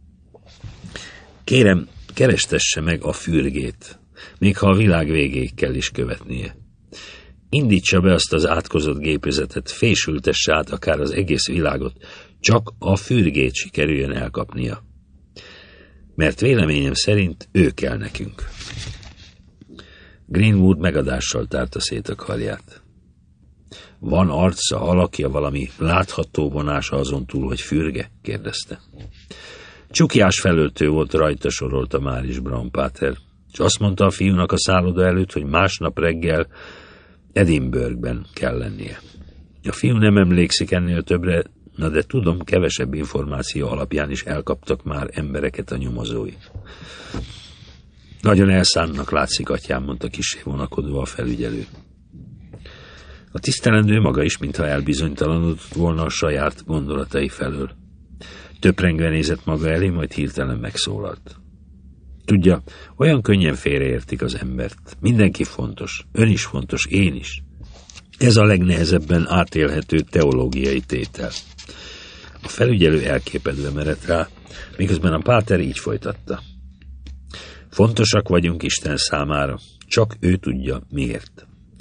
Kérem, kerestesse meg a fürgét, még ha a világ végéig kell is követnie. Indítsa be azt az átkozott gépezetet, fésültesse át akár az egész világot, csak a fürgét sikerüljön elkapnia. Mert véleményem szerint ő kell nekünk. Greenwood megadással tárta szét a karját. Van arca, alakja, valami látható vonása azon túl, hogy fürge? Kérdezte. Csukjás felöltő volt rajta, sorolta már is Brown Pater, és azt mondta a fiúnak a szálloda előtt, hogy másnap reggel Edinburghben kell lennie. A fiú nem emlékszik ennél többre, na de tudom, kevesebb információ alapján is elkaptak már embereket a nyomozói. Nagyon elszánnak látszik, atyám, mondta kissé vonakodva a felügyelő. A tisztelendő maga is, mintha elbizonytalanodott volna a saját gondolatai felől. Töprengve nézett maga elé, majd hirtelen megszólalt. Tudja, olyan könnyen félreértik az embert. Mindenki fontos, ön is fontos, én is. Ez a legnehezebben átélhető teológiai tétel. A felügyelő elképedve merett rá, miközben a páter így folytatta. Fontosak vagyunk Isten számára, csak ő tudja miért.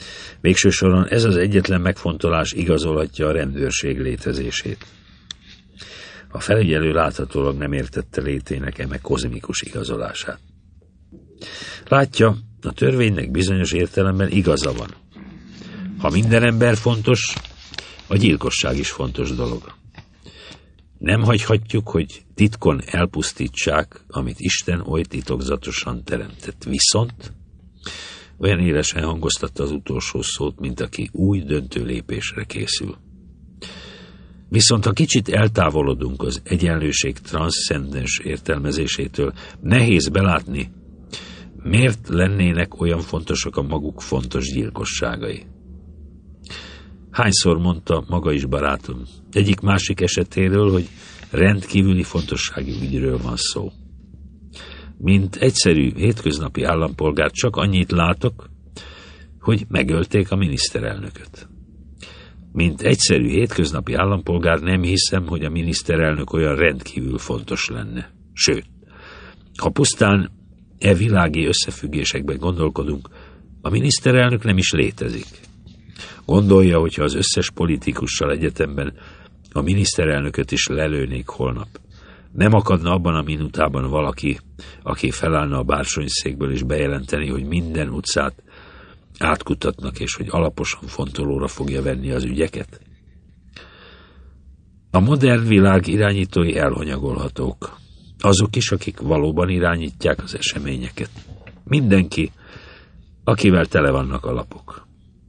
Végső soron ez az egyetlen megfontolás igazolhatja a rendőrség létezését. A felügyelő láthatólag nem értette létének eme kozmikus igazolását. Látja, a törvénynek bizonyos értelemben igaza van. Ha minden ember fontos, a gyilkosság is fontos dolog. Nem hagyhatjuk, hogy titkon elpusztítsák, amit Isten oly titokzatosan teremtett. Viszont olyan élesen hangoztatta az utolsó szót, mint aki új döntő lépésre készül. Viszont ha kicsit eltávolodunk az egyenlőség transzcendens értelmezésétől, nehéz belátni, miért lennének olyan fontosak a maguk fontos gyilkosságai. Hányszor mondta maga is barátom egyik másik esetéről, hogy rendkívüli fontosságú ügyről van szó. Mint egyszerű, hétköznapi állampolgár csak annyit látok, hogy megölték a miniszterelnököt. Mint egyszerű, hétköznapi állampolgár nem hiszem, hogy a miniszterelnök olyan rendkívül fontos lenne. Sőt, ha pusztán e világi összefüggésekben gondolkodunk, a miniszterelnök nem is létezik. Gondolja, hogyha az összes politikussal egyetemben a miniszterelnököt is lelőnék holnap. Nem akadna abban a minutában valaki, aki felállna a bársonyszékből és bejelenteni, hogy minden utcát átkutatnak, és hogy alaposan fontolóra fogja venni az ügyeket? A modern világ irányítói elhanyagolhatók. Azok is, akik valóban irányítják az eseményeket. Mindenki, akivel tele vannak a lapok.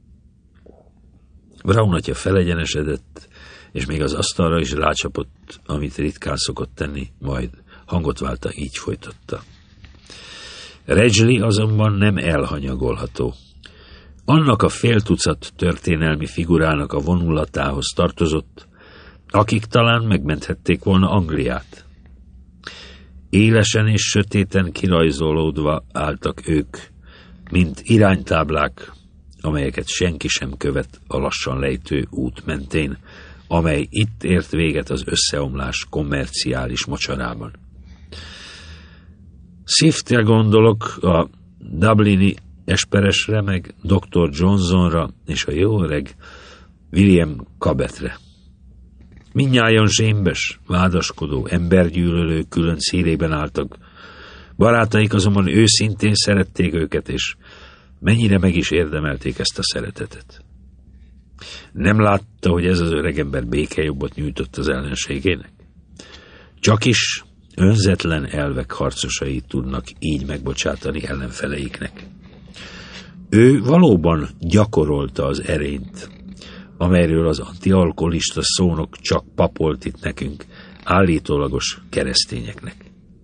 Brown atya felegyenesedett, és még az asztalra is rácsapott, amit ritkán szokott tenni, majd hangot válta, így folytatta. Regli azonban nem elhanyagolható. Annak a fél tucat történelmi figurának a vonulatához tartozott, akik talán megmenthették volna Angliát. Élesen és sötéten kirajzolódva álltak ők, mint iránytáblák, amelyeket senki sem követ a lassan lejtő út mentén, amely itt ért véget az összeomlás kommerciális mocsarában. Swiftre gondolok, a dublini esperesre, meg doktor Johnsonra és a jó öreg William Cabettre. Mindnyájan zsémbes, vádaskodó, embergyűlölő külön szírében álltak. Barátaik azonban őszintén szerették őket, és mennyire meg is érdemelték ezt a szeretetet. Nem látta, hogy ez az öregember békejobbot nyújtott az ellenségének? Csakis önzetlen elvek harcosai tudnak így megbocsátani ellenfeleiknek. Ő valóban gyakorolta az erényt, amelyről az antialkoholista szónok csak papolt itt nekünk, állítólagos keresztényeknek.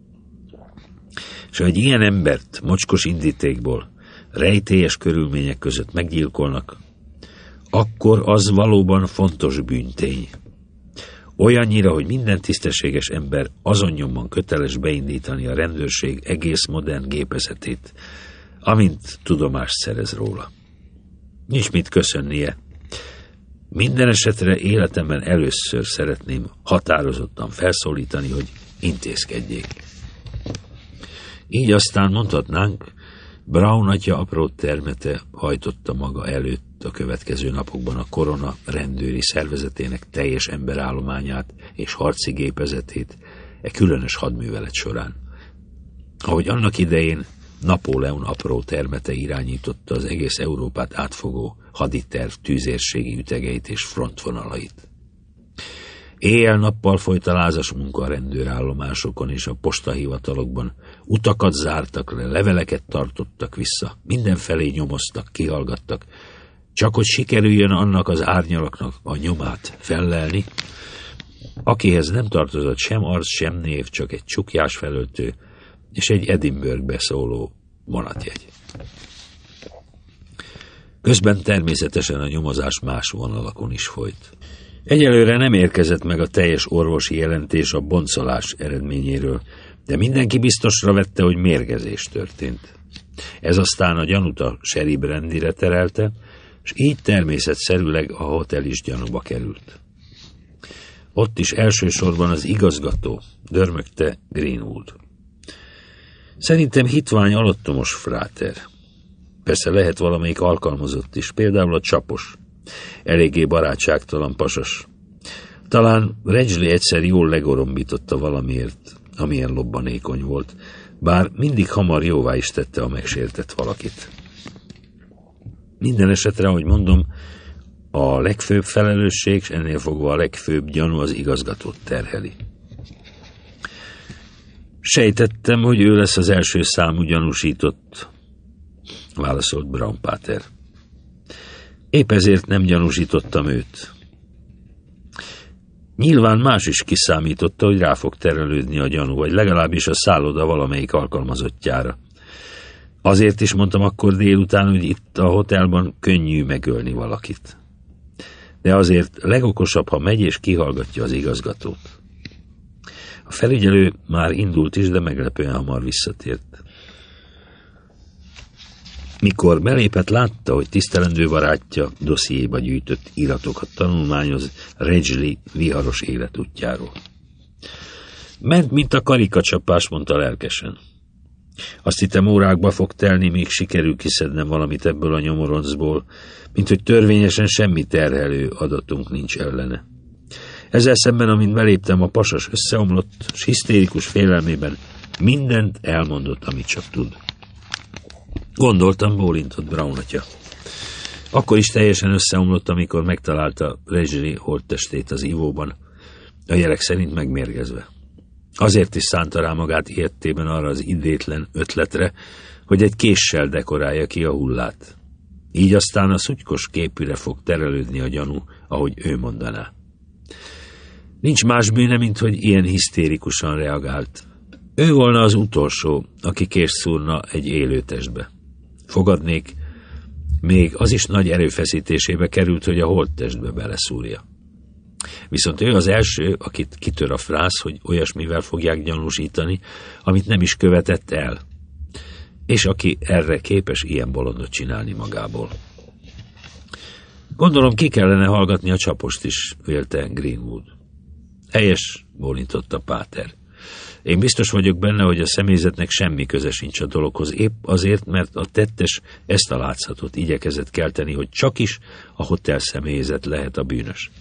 És ha egy ilyen embert mocskos indítékból, rejtélyes körülmények között meggyilkolnak, akkor az valóban fontos bűntény. Olyannyira, hogy minden tisztességes ember azon nyomban köteles beindítani a rendőrség egész modern gépezetét, amint tudomást szerez róla. Nincs mit köszönnie. Minden esetre életemben először szeretném határozottan felszólítani, hogy intézkedjék. Így aztán mondhatnánk, Brown atya apró termete hajtotta maga előtt a következő napokban a korona rendőri szervezetének teljes emberállományát és harci gépezetét e különös hadművelet során. Ahogy annak idején Napóleon apró termete irányította az egész Európát átfogó haditerv tűzérségi ütegeit és frontvonalait. Éjjel-nappal folyt a lázas munka a rendőrállomásokon és a postahivatalokban, utakat zártak le, leveleket tartottak vissza, mindenfelé nyomoztak, kihallgattak, csak hogy sikerüljön annak az árnyalaknak a nyomát fellelni, akihez nem tartozott sem arc, sem név, csak egy csukjás felöltő és egy Edinburghbe szóló vonatjegy. Közben természetesen a nyomozás más vonalakon is folyt. Egyelőre nem érkezett meg a teljes orvosi jelentés a boncolás eredményéről, de mindenki biztosra vette, hogy mérgezés történt. Ez aztán a gyanút a Sherry Brandyre terelte, és így természetszerűleg a hotel is gyanúba került. Ott is elsősorban az igazgató, dörmögte Greenwood. Szerintem hitvány alattomos fráter. Persze lehet valamelyik alkalmazott is, például a csapos. Eléggé barátságtalan pasas. Talán Ridgely egyszer jól legorombította valamiért, amilyen lobbanékony volt, bár mindig hamar jóvá is tette a megsértett valakit. Minden esetre, ahogy mondom, a legfőbb felelősség, és ennél fogva a legfőbb gyanú az igazgatót terheli. Sejtettem, hogy ő lesz az első számú gyanúsított, válaszolt Brown Páter. Épp ezért nem gyanúsítottam őt. Nyilván más is kiszámította, hogy rá fog terelődni a gyanú, vagy legalábbis a szálloda valamelyik alkalmazottjára. Azért is mondtam akkor délután, hogy itt a hotelban könnyű megölni valakit. De azért legokosabb, ha megy és kihallgatja az igazgatót. A felügyelő már indult is, de meglepően hamar visszatért. Mikor belépett, látta, hogy tisztelendő barátja dossziéba gyűjtött iratokat tanulmányoz Ridgely viharos életútjáról. Ment, mint a karikacsapás, mondta lelkesen. Azt hittem, órákba fog telni, még sikerül kiszednem valamit ebből a nyomoroncból, mint hogy törvényesen semmi terhelő adatunk nincs ellene. Ezzel szemben, amint beléptem, a pasas összeomlott, s hisztérikus félelmében mindent elmondott, amit csak tud. Gondoltam, bólintott Brown atya. Akkor is teljesen összeomlott, amikor megtalálta Ridgely holttestét az ivóban, a jelek szerint megmérgezve. Azért is szánta rá magát ijedtében arra az idétlen ötletre, hogy egy késsel dekorálja ki a hullát. Így aztán a szutykos képűre fog terelődni a gyanú, ahogy ő mondaná. Nincs más bűne, mint hogy ilyen hisztérikusan reagált. Ő volna az utolsó, aki kést szúrna egy élő testbe. Fogadnék, még az is nagy erőfeszítésébe került, hogy a holttestbe beleszúrja. Viszont ő az első, akit kitör a frász, hogy olyasmivel fogják gyanúsítani, amit nem is követett el, és aki erre képes ilyen bolondot csinálni magából. Gondolom, ki kellene hallgatni a csapost is, vélte Greenwood. Helyes, bólintotta Páter. Én biztos vagyok benne, hogy a személyzetnek semmi köze sincs a dologhoz, épp azért, mert a tettes ezt a látszatot igyekezett kelteni, hogy csak is a hotel személyzet lehet a bűnös.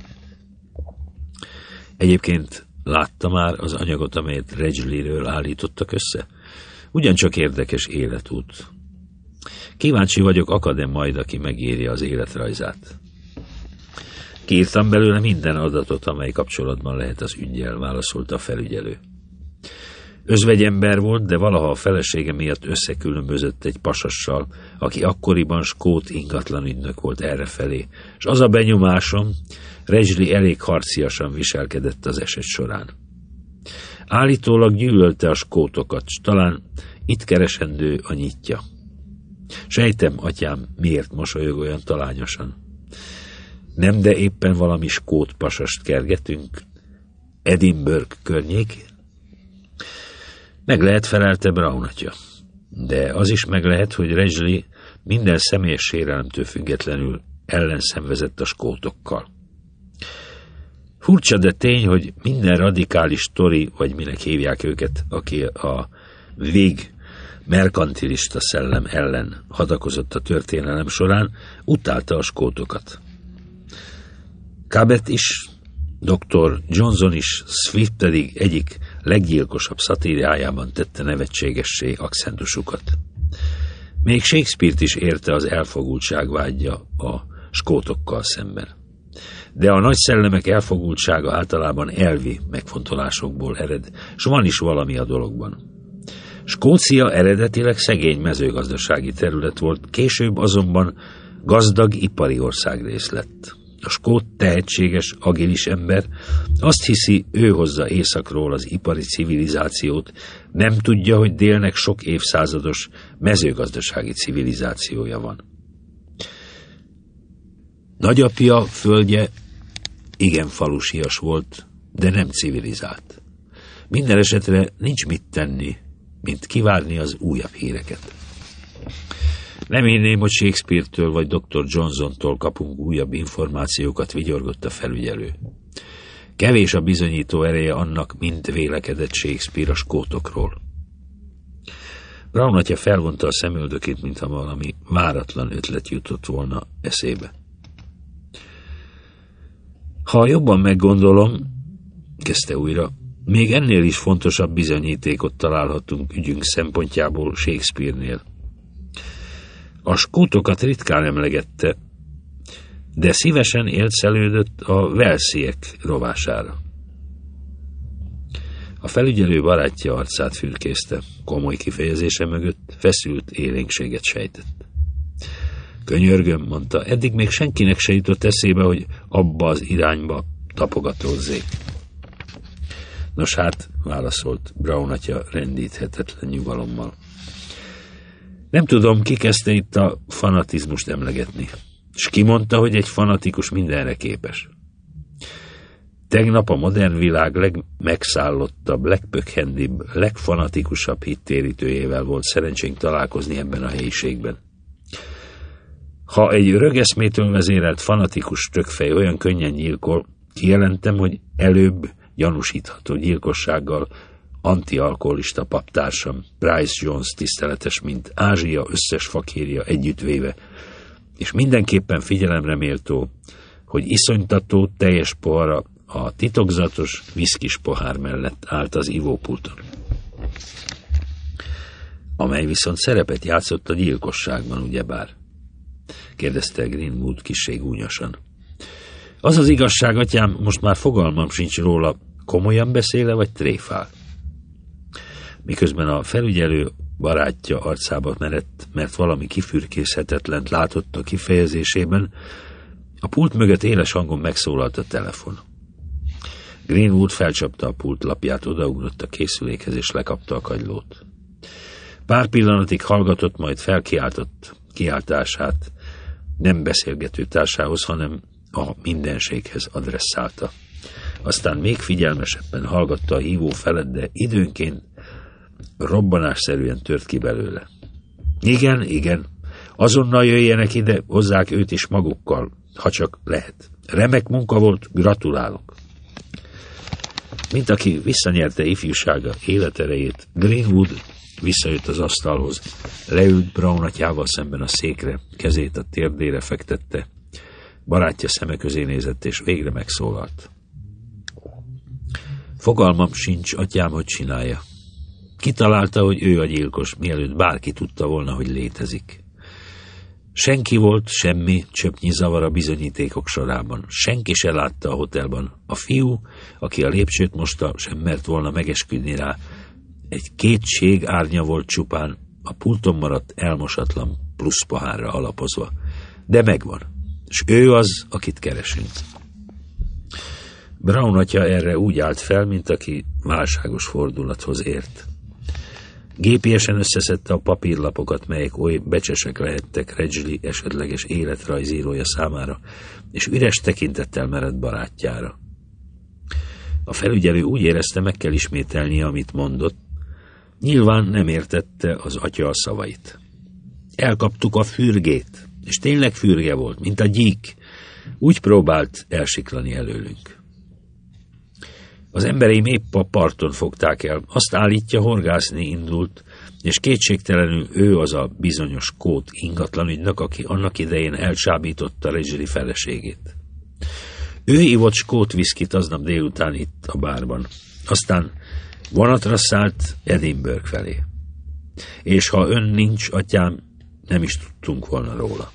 Egyébként látta már az anyagot, amelyet Ridgelyről állítottak össze? Ugyancsak érdekes életút. Kíváncsi vagyok, akad-e majd, aki megírja az életrajzát. Kiírtam belőle minden adatot, amely kapcsolatban lehet az üggyel, válaszolta a felügyelő. Özvegyember volt, de valaha a felesége miatt összekülönbözött egy pasassal, aki akkoriban skót ingatlanügynök volt errefelé, és az a benyomásom, Ridgely elég harciasan viselkedett az eset során. Állítólag gyűlölte a skótokat, s talán itt keresendő a nyitja. Sejtem, atyám, miért mosolyog olyan talányosan. Nem, de éppen valami skót pasast kergetünk Edinburgh környék. Meg lehet, felelte Brown atya. De az is meg lehet, hogy Ridgely minden személyes sérelemtől függetlenül ellenszenvezett a skótokkal. Furcsa, de tény, hogy minden radikális tori, vagy minek hívják őket, aki a vég merkantilista szellem ellen hadakozott a történelem során, utálta a skótokat. Cabot is, doktor Johnson is, Swift pedig egyik leggyilkosabb szatíriájában tette nevetségessé akcentusukat. Még Shakespeare-t is érte az elfogultság vágya a skótokkal szemben. De a nagy szellemek elfogultsága általában elvi megfontolásokból ered, s van is valami a dologban. Skócia eredetileg szegény mezőgazdasági terület volt, később azonban gazdag ipari országrész lett. A skót tehetséges, agilis ember azt hiszi, ő hozza északról az ipari civilizációt, nem tudja, hogy délnek sok évszázados mezőgazdasági civilizációja van. Nagyapja földje igen falusias volt, de nem civilizált. Minden esetre nincs mit tenni, mint kivárni az újabb híreket. Nem hinném, hogy Shakespeare-től vagy doktor Johnsontól kapunk újabb információkat, vigyorgott a felügyelő. Kevés a bizonyító ereje annak, mint vélekedett Shakespeare a skótokról. Brown atya felvonta a szemöldökét, mintha valami váratlan ötlet jutott volna eszébe. Ha jobban meggondolom, kezdte újra, még ennél is fontosabb bizonyítékot találhatunk ügyünk szempontjából Shakespeare-nél. A skótokat ritkán emlegette, de szívesen élcelődött a Walesiek rovására. A felügyelő barátja arcát fürkészte, komoly kifejezése mögött feszült élénkséget sejtett. Könyörgöm, mondta, eddig még senkinek se jutott eszébe, hogy abba az irányba tapogatózzék. Nos hát, válaszolt Brown atya rendíthetetlen nyugalommal. Nem tudom, ki kezdte itt a fanatizmust emlegetni, s ki mondta, hogy egy fanatikus mindenre képes. Tegnap a modern világ legmegszállottabb, legpökhendibb, legfanatikusabb hittérítőjével volt szerencsénk találkozni ebben a helyiségben. Ha egy rögeszmétől vezérelt fanatikus tökfej olyan könnyen gyilkol, kijelentem, hogy előbb gyanúsítható gyilkossággal antialkoholista paptársam, Bryce Jones tiszteletes, mint Ázsia összes fakírja együttvéve, és mindenképpen figyelemre méltó, hogy iszonytató, teljes pohara a titokzatos viszkis pohár mellett állt az ivópulton, amely viszont szerepet játszott a gyilkosságban, ugyebár? Kérdezte Greenwood kissé gúnyosan. Az az igazság, atyám, most már fogalmam sincs róla, komolyan beszéle vagy tréfál. Miközben a felügyelő barátja arcába merett, mert valami kifürkészhetetlent látott a kifejezésében, a pult mögött éles hangon megszólalt a telefon. Greenwood felcsapta a pult lapját, odaugrott a készülékhez és lekapta a kagylót. Pár pillanatig hallgatott, majd felkiáltott kiáltását nem beszélgető társához, hanem a mindenséghez adresszálta. Aztán még figyelmesebben hallgatta a hívó felett, de időnként robbanásszerűen tört ki belőle. Igen, igen, azonnal jöjjenek ide, hozzák őt is magukkal, ha csak lehet. Remek munka volt, gratulálok. Mint aki visszanyerte ifjúsága életerejét, Greenwood visszajött az asztalhoz, leült Brown atyával szemben a székre, kezét a térdére fektette, barátja szeme közé nézett, és végre megszólalt. Fogalmam sincs, atyám, hogy csinálja. Kitalálta, hogy ő a gyilkos, mielőtt bárki tudta volna, hogy létezik. Senki volt, semmi, csöpnyi zavar a bizonyítékok sorában. Senki se látta a hotelban. A fiú, aki a lépcsőt mosta, sem mert volna megesküdni rá. Egy kétség árnya volt csupán, a pulton maradt elmosatlan plusz pohárra alapozva. De megvan, és ő az, akit keresünk. Brown atya erre úgy állt fel, mint aki válságos fordulathoz ért. Gépiesen összeszedte a papírlapokat, melyek oly becsesek lehettek Reggie esetleges életrajzírója számára, és üres tekintettel meredt barátjára. A felügyelő úgy érezte, meg kell ismételnie, amit mondott. Nyilván nem értette az atya a szavait. Elkaptuk a fürgét, és tényleg fürge volt, mint a gyík. Úgy próbált elsiklani előlünk. Az embereim épp a parton fogták el. Azt állítja, horgászni indult, és kétségtelenül ő az a bizonyos Kót ingatlanügynök, aki annak idején elcsábította Reggie feleségét. Ő ivott skót viszkit aznap délután itt a bárban. Aztán vonatra szállt Edinburgh felé. És ha ön nincs, atyám, nem is tudtunk volna róla.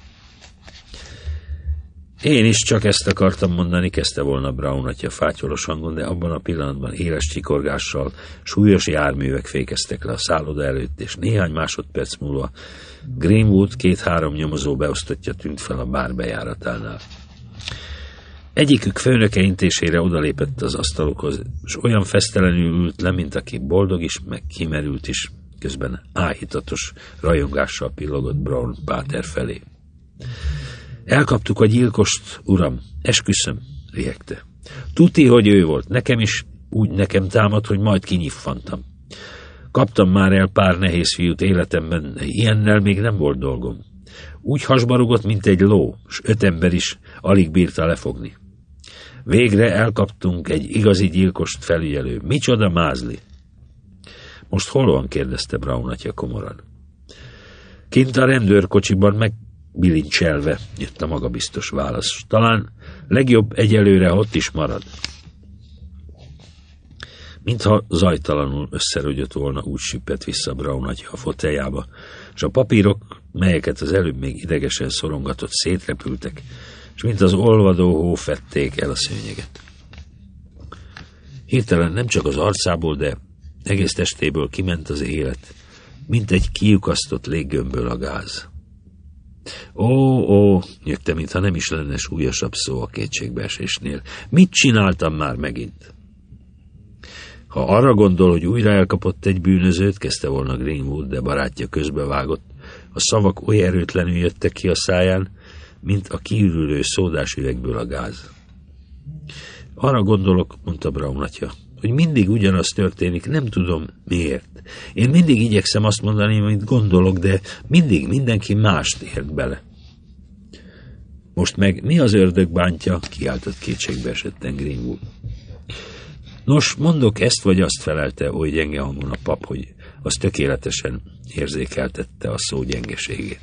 Én is csak ezt akartam mondani, kezdte volna Brown atya fátyolos hangon, de abban a pillanatban éles csikorgással súlyos járművek fékeztek le a szálloda előtt, és néhány másodperc múlva Greenwood két-három nyomozó beosztottja tűnt fel a bár bejáratánál. Egyikük főnöke intésére odalépett az asztalokhoz, és olyan fesztelenül ült le, mint aki boldog is, meg kimerült is, közben áhítatos rajongással pillogott Brown páter felé. Elkaptuk a gyilkost, uram, esküszöm, riegte. Tuti, hogy ő volt, nekem is úgy nekem támad, hogy majd kinyiffantam. Kaptam már el pár nehéz fiút életemben, de ilyennel még nem volt dolgom. Úgy hasba rugott, mint egy ló, s öt ember is alig bírta lefogni. Végre elkaptunk egy igazi gyilkost, felügyelő. Micsoda mázli! Most hol van? Kérdezte Brown atya komoran. Kint a rendőrkocsiban megbilincselve, jött a magabiztos válasz. Talán legjobb egyelőre ott is marad. Mintha zajtalanul összerögyött volna, úgy süppett vissza Brown atya a foteljába, és a papírok, melyeket az előbb még idegesen szorongatott, szétrepültek, és mint az olvadó hó fették el a szőnyeget. Hirtelen nem csak az arcából, de egész testéből kiment az élet, mint egy kiukasztott léggömbből a gáz. Ó, ó, nyögte, mintha nem is lenne súlyosabb szó a kétségbeesésnél. Mit csináltam már megint? Ha arra gondol, hogy újra elkapott egy bűnözőt, kezdte volna Greenwood, de barátja közbevágott. A szavak oly erőtlenül jöttek ki a száján, mint a kiürülő szódás üvegből a gáz. Arra gondolok, mondta Brown atya, hogy mindig ugyanaz történik, nem tudom miért. Én mindig igyekszem azt mondani, amit gondolok, de mindig mindenki mást ért bele. Most meg mi az ördög bántja? Kiáltott kétségbe esetten Greenwood. Nos, mondok ezt vagy azt, felelte oly gyenge hangon a pap, hogy az tökéletesen érzékeltette a szó gyengeségét.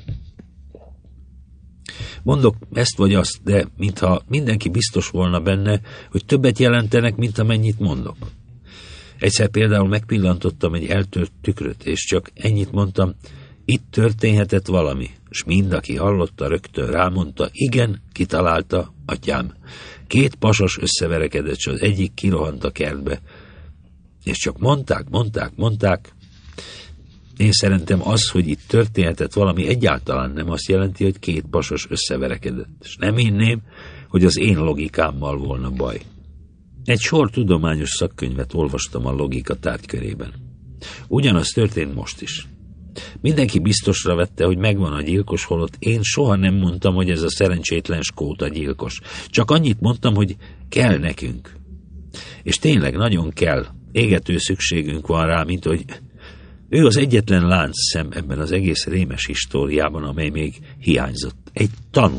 Mondok ezt vagy azt, de mintha mindenki biztos volna benne, hogy többet jelentenek, mint amennyit mondok. Egyszer például megpillantottam egy eltört tükröt, és csak ennyit mondtam, itt történhetett valami, s mind, aki hallotta, rögtön rámondta, igen, kitalálta, atyám. Két pasas összeverekedett, s az egyik kirohant a kertbe. És csak mondták, mondták, mondták. Én szerintem az, hogy itt történhetett valami, egyáltalán nem azt jelenti, hogy két pasas összeverekedett. És nem hinném, hogy az én logikámmal volna baj. Egy sor tudományos szakkönyvet olvastam a logika tárgykörében. Ugyanaz történt most is. Mindenki biztosra vette, hogy megvan a gyilkos, holott én soha nem mondtam, hogy ez a szerencsétlen skót a gyilkos. Csak annyit mondtam, hogy kell nekünk. És tényleg nagyon kell. Égető szükségünk van rá, mint hogy ő az egyetlen láncszem ebben az egész rémes históriában, amely még hiányzott. Egy tanú.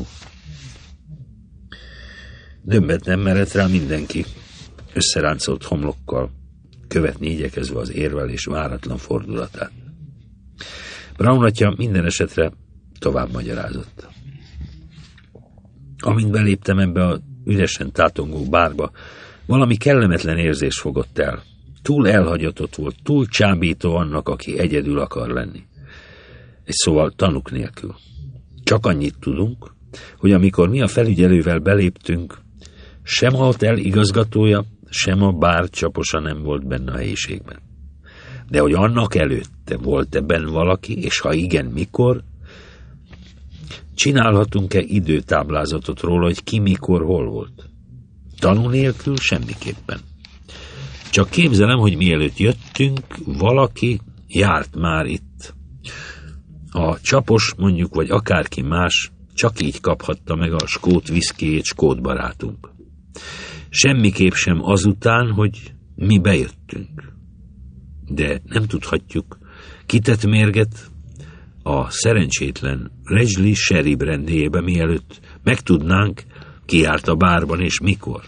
Döbbet nem merett rá mindenki, összeráncolt homlokkal, követni igyekezve az érvelés váratlan fordulatát. Brown atya minden esetre tovább magyarázott. Amint beléptem ebbe a üresen tátongó bárba, valami kellemetlen érzés fogott el. Túl elhagyatott volt, túl csábító annak, aki egyedül akar lenni. Egy szóval tanúk nélkül. Csak annyit tudunk, hogy amikor mi a felügyelővel beléptünk, sem a hotel igazgatója, sem a bár csaposa nem volt benne a helyiségben. De hogy annak előtte volt ebben valaki, és ha igen, mikor, csinálhatunk-e időtáblázatot róla, hogy ki mikor hol volt? Tanú nélkül semmiképpen. Csak képzelem, hogy mielőtt jöttünk, valaki járt már itt. A csapos, mondjuk, vagy akárki más, csak így kaphatta meg a skót viszkijét skót barátunk. Semmiképp sem azután, hogy mi bejöttünk. De nem tudhatjuk, kitett mérget a szerencsétlen Rejli sherry brandyjébe, mielőtt megtudnánk, ki járt a bárban és mikor.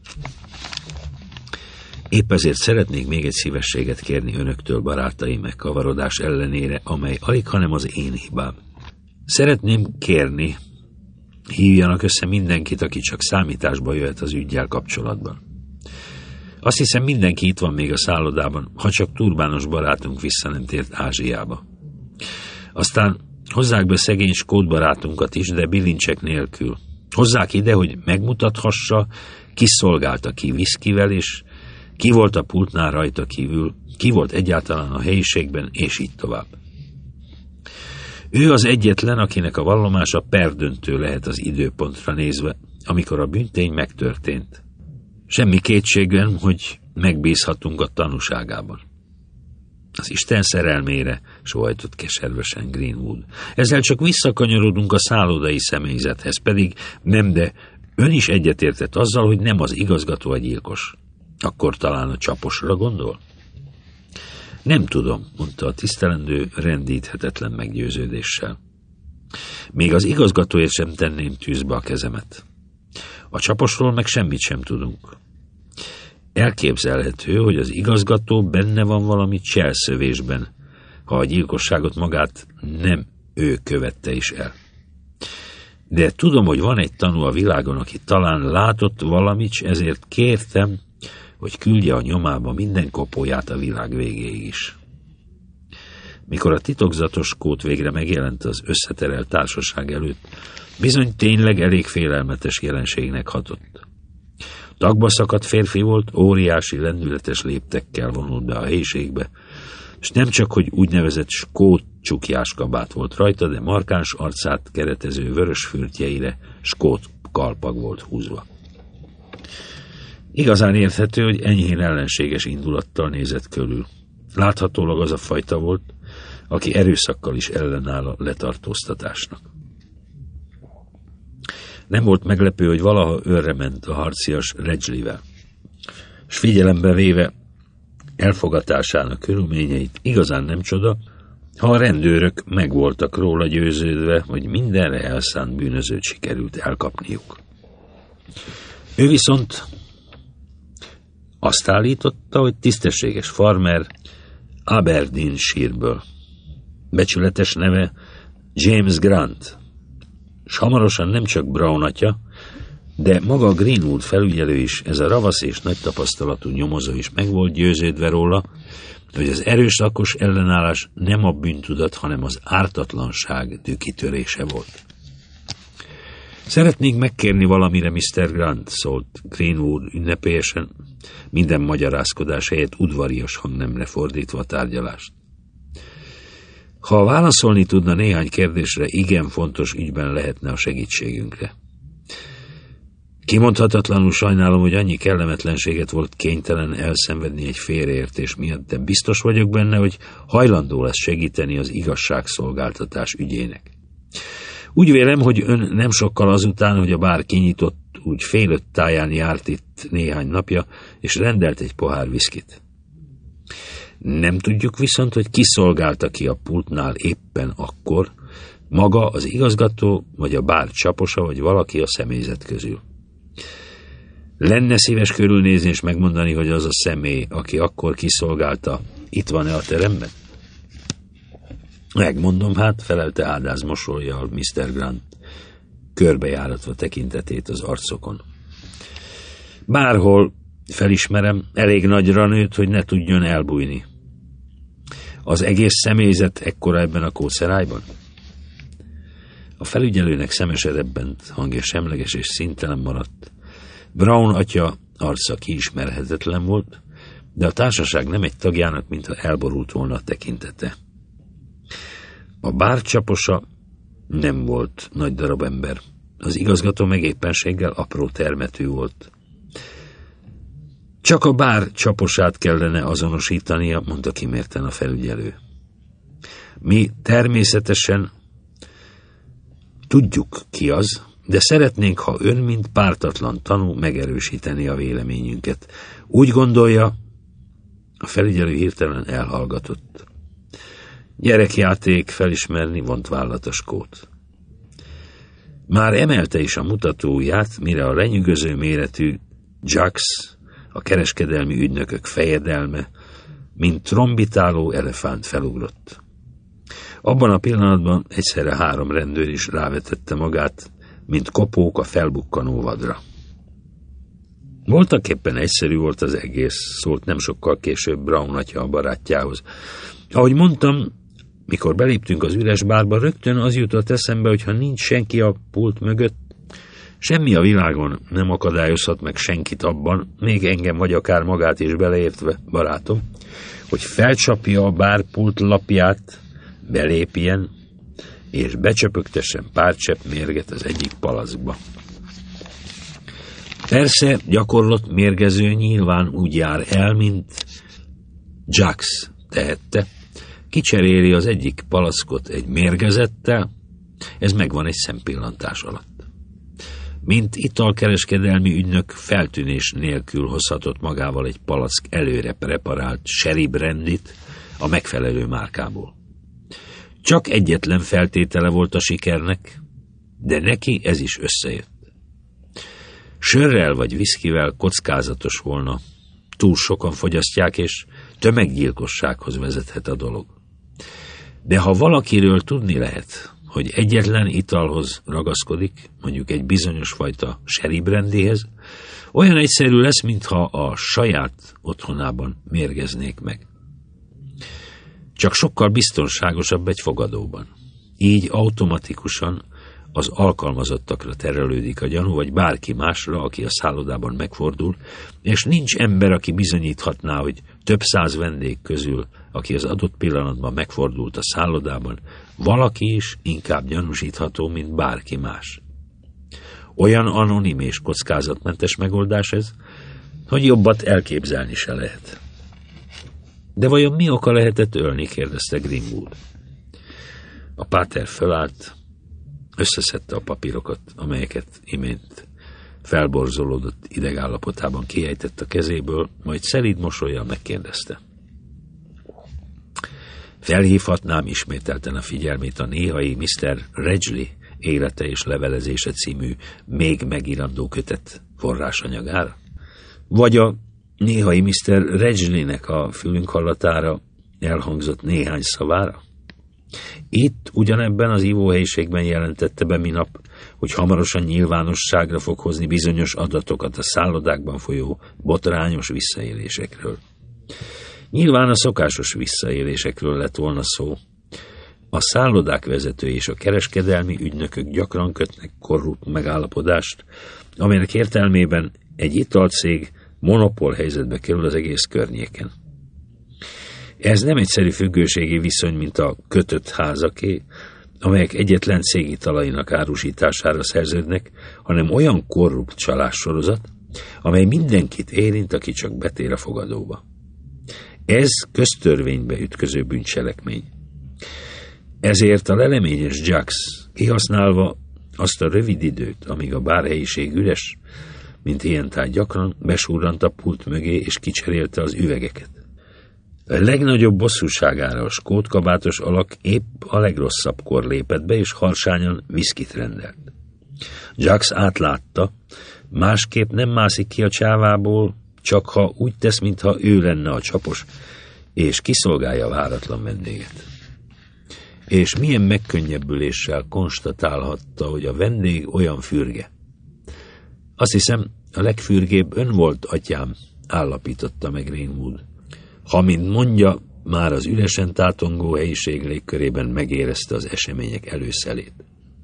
Épp ezért szeretnék még egy szívességet kérni önöktől, barátaim, megkavarodás ellenére, amely alig, hanem az én hibám. Szeretném kérni, hívjanak össze mindenkit, aki csak számításba jöhet az üggyel kapcsolatban. Azt hiszem, mindenki itt van még a szállodában, ha csak turbános barátunk vissza nem tért Ázsiába. Aztán hozzák be szegény skót barátunkat is, de bilincsek nélkül. Hozzák ide, hogy megmutathassa, ki szolgálta ki viszkivel, és ki volt a pultnál rajta kívül, ki volt egyáltalán a helyiségben, és így tovább. Ő az egyetlen, akinek a vallomása perdöntő lehet az időpontra nézve, amikor a bűntény megtörtént. Semmi kétségben, hogy megbízhatunk a tanúságában. Az Isten szerelmére, sóhajtott keservesen Greenwood. Ezzel csak visszakanyarodunk a szállodai személyzethez, pedig nem, de ön is egyetértett azzal, hogy nem az igazgató a gyilkos. Akkor talán a csaposra gondol? Nem tudom, mondta a tisztelendő rendíthetetlen meggyőződéssel. Még az igazgatóért sem tenném tűzbe a kezemet. A csaposról meg semmit sem tudunk. elképzelhető, hogy az igazgató benne van valami cselszövésben, ha a gyilkosságot magát nem ő követte is el. De tudom, hogy van egy tanú a világon, aki talán látott valamit, s ezért kértem, hogy küldje a nyomába minden kopóját a világ végéig is. Mikor a titokzatos kód végre megjelent az összeterelt társaság előtt, bizony tényleg elég félelmetes jelenségnek hatott. Tagba szakadt férfi volt, óriási, lendületes léptekkel vonult be a helyiségbe, és nem csak, hogy úgynevezett skót csukjás kabát volt rajta, de markáns arcát keretező vörös fürtjeire skót kalpag volt húzva. Igazán érthető, hogy enyhén ellenséges indulattal nézett körül. Láthatólag az a fajta volt, aki erőszakkal is ellenáll a letartóztatásnak. Nem volt meglepő, hogy valaha őrre ment a harcias Redgley-vel, s figyelembe véve elfogatásának körülményeit igazán nem csoda, ha a rendőrök meg voltak róla győződve, hogy mindenre elszánt bűnözőt sikerült elkapniuk. Ő viszont azt állította, hogy tisztességes farmer Aberdeenshire-ből. Becsületes neve James Grant, s hamarosan nem csak Brown atya, de maga Greenwood felügyelő is, ez a ravasz és nagy tapasztalatú nyomozó is meg volt győződve róla, hogy az erőszakos ellenállás nem a bűntudat, hanem az ártatlanság dükitörése volt. Szeretnénk megkérni valamire, miszter Grant, szólt Greenwood ünnepélyesen, minden magyarázkodás helyett udvarias hangnemre fordítva a tárgyalást. Ha válaszolni tudna néhány kérdésre, igen fontos ügyben lehetne a segítségünkre. Kimondhatatlanul sajnálom, hogy annyi kellemetlenséget volt kénytelen elszenvedni egy félreértés miatt, de biztos vagyok benne, hogy hajlandó lesz segíteni az igazságszolgáltatás ügyének. Úgy vélem, hogy ön nem sokkal azután, hogy a bár kinyitott, úgy félött táján járt itt néhány napja, és rendelt egy pohár viszkit. Nem tudjuk viszont, hogy ki szolgálta ki a pultnál éppen akkor, maga az igazgató, vagy a bár csaposa, vagy valaki a személyzet közül. Lenne szíves körülnézni és megmondani, hogy az a személy, aki akkor kiszolgálta, itt van-e a teremben? Megmondom hát, felelte áldáz mosollyal miszter Grant, körbejáratva tekintetét az arcokon. Bárhol felismerem, elég nagyra nőtt, hogy ne tudjon elbújni. Az egész személyzet ekkora ebben a kócerájban? A felügyelőnek szemesedebbent, hangja semleges és színtelen maradt. Brown atya arca kiismerhetetlen volt, de a társaság nem egy tagjának, mintha elborult volna a tekintete. A bár csaposa nem volt nagy darab ember. Az igazgató meg éppenséggel apró termetű volt. Csak a bár csaposát kellene azonosítania, mondta kimérten a felügyelő. Mi természetesen tudjuk, ki az, de szeretnénk, ha ön, mint pártatlan tanú, megerősíteni a véleményünket. Úgy gondolja, a felügyelő hirtelen elhallgatott. Gyerekjáték felismerni, vont vállat a skót. Már emelte is a mutatóját, mire a lenyűgöző méretű Jax, a kereskedelmi ügynökök fejedelme, mint trombitáló elefánt felugrott. Abban a pillanatban egyszerre három rendőr is rávetette magát, mint kopók a felbukkanó vadra. Voltaképpen egyszerű volt az egész, szólt nem sokkal később Brown atya a barátjához. Ahogy mondtam, mikor beléptünk az üres bárba, rögtön az jutott eszembe, hogy ha nincs senki a pult mögött, semmi a világon nem akadályozhat meg senkit abban, még engem vagy akár magát is beleértve, barátom, hogy felcsapja a bárpult lapját, belépjen, és becsöpögtessen pár csepp mérget az egyik palackba. Persze, gyakorlott mérgező nyilván úgy jár el, mint Jax tehette, kicseréli az egyik palackot egy mérgezettel, ez megvan egy szempillantás alatt. Mint italkereskedelmi ügynök feltűnés nélkül hozhatott magával egy palack előre preparált sherry brandit a megfelelő márkából. Csak egyetlen feltétele volt a sikernek, de neki ez is összejött. Sörrel vagy viszkivel kockázatos volna, túl sokan fogyasztják, és tömeggyilkossághoz vezethet a dolog. De ha valakiről tudni lehet, hogy egyetlen italhoz ragaszkodik, mondjuk egy bizonyos fajta sherry brandyhez, olyan egyszerű lesz, mintha a saját otthonában mérgeznék meg. Csak sokkal biztonságosabb egy fogadóban. Így automatikusan az alkalmazottakra terelődik a gyanú, vagy bárki másra, aki a szállodában megfordul, és nincs ember, aki bizonyíthatná, hogy több száz vendég közül, aki az adott pillanatban megfordult a szállodában, valaki is inkább gyanúsítható, mint bárki más. Olyan anonim és kockázatmentes megoldás ez, hogy jobbat elképzelni se lehet. De vajon mi oka lehetett ölni, kérdezte Greenwood. A páter fölállt, összeszedte a papírokat, amelyeket imént felborzolódott idegállapotában kiejtett a kezéből, majd szelíd mosollyal megkérdezte. Felhívhatnám ismételten a figyelmét a néhai miszter Redgley Élete és levelezése című még megírandó kötet forrásanyagára? Vagy a néhai miszter Redgleynek a fülünk hallatára elhangzott néhány szavára? Itt, ugyanebben az ivóhelyiségben jelentette be minap, hogy hamarosan nyilvánosságra fog hozni bizonyos adatokat a szállodákban folyó botrányos visszaélésekről. Nyilván a szokásos visszaélésekről lett volna szó. A szállodák vezetői és a kereskedelmi ügynökök gyakran kötnek korrupt megállapodást, amelynek értelmében egy italcég monopól helyzetbe kerül az egész környéken. Ez nem egyszerű függőségi viszony, mint a kötött házaké, amelyek egyetlen cég italainak árusítására szerződnek, hanem olyan korrupt csalássorozat, amely mindenkit érint, aki csak betér a fogadóba. Ez köztörvénybe ütköző bűncselekmény. Ezért a leleményes Jacques, kihasználva azt a rövid időt, amíg a bárhelyiség üres, mint ilyen táj gyakran, besurrant a pult mögé és kicserélte az üvegeket. A legnagyobb bosszúságára a skótkabátos alak épp a legrosszabbkor lépett be, és harsányan viszkit rendelt. Jacques átlátta, másképp nem mászik ki a csávából, csak ha úgy tesz, mintha ő lenne a csapos, és kiszolgálja a váratlan vendéget. És milyen megkönnyebbüléssel konstatálhatta, hogy a vendég olyan fürge. Azt hiszem, a legfürgébb ön volt, atyám, állapította meg Greenwood. Ha, mint mondja, már az üresen tátongó helyiség légkörében megérezte az események előszelét.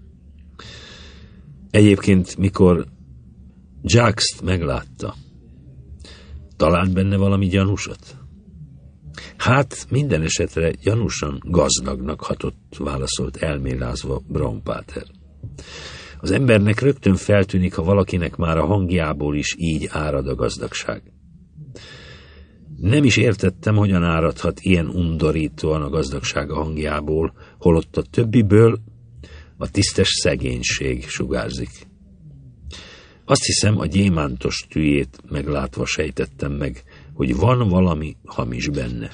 Egyébként, mikor Jacques-t meglátta, talált benne valami gyanúsat? Hát, minden esetre gyanúsan gazdagnak hatott, válaszolt elmélázva Brown Pater. Az embernek rögtön feltűnik, ha valakinek már a hangjából is így árad a gazdagság. Nem is értettem, hogyan áradhat ilyen undorítóan a gazdagság a hangjából, holott a többiből a tisztes szegénység sugárzik. Azt hiszem, a gyémántos tüjét meglátva sejtettem meg, hogy van valami hamis benne.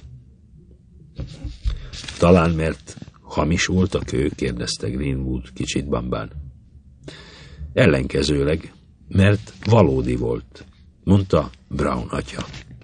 Talán mert hamis volt a kő, kérdezte Greenwood kicsit bambán. Ellenkezőleg, mert valódi volt, mondta Brown atya.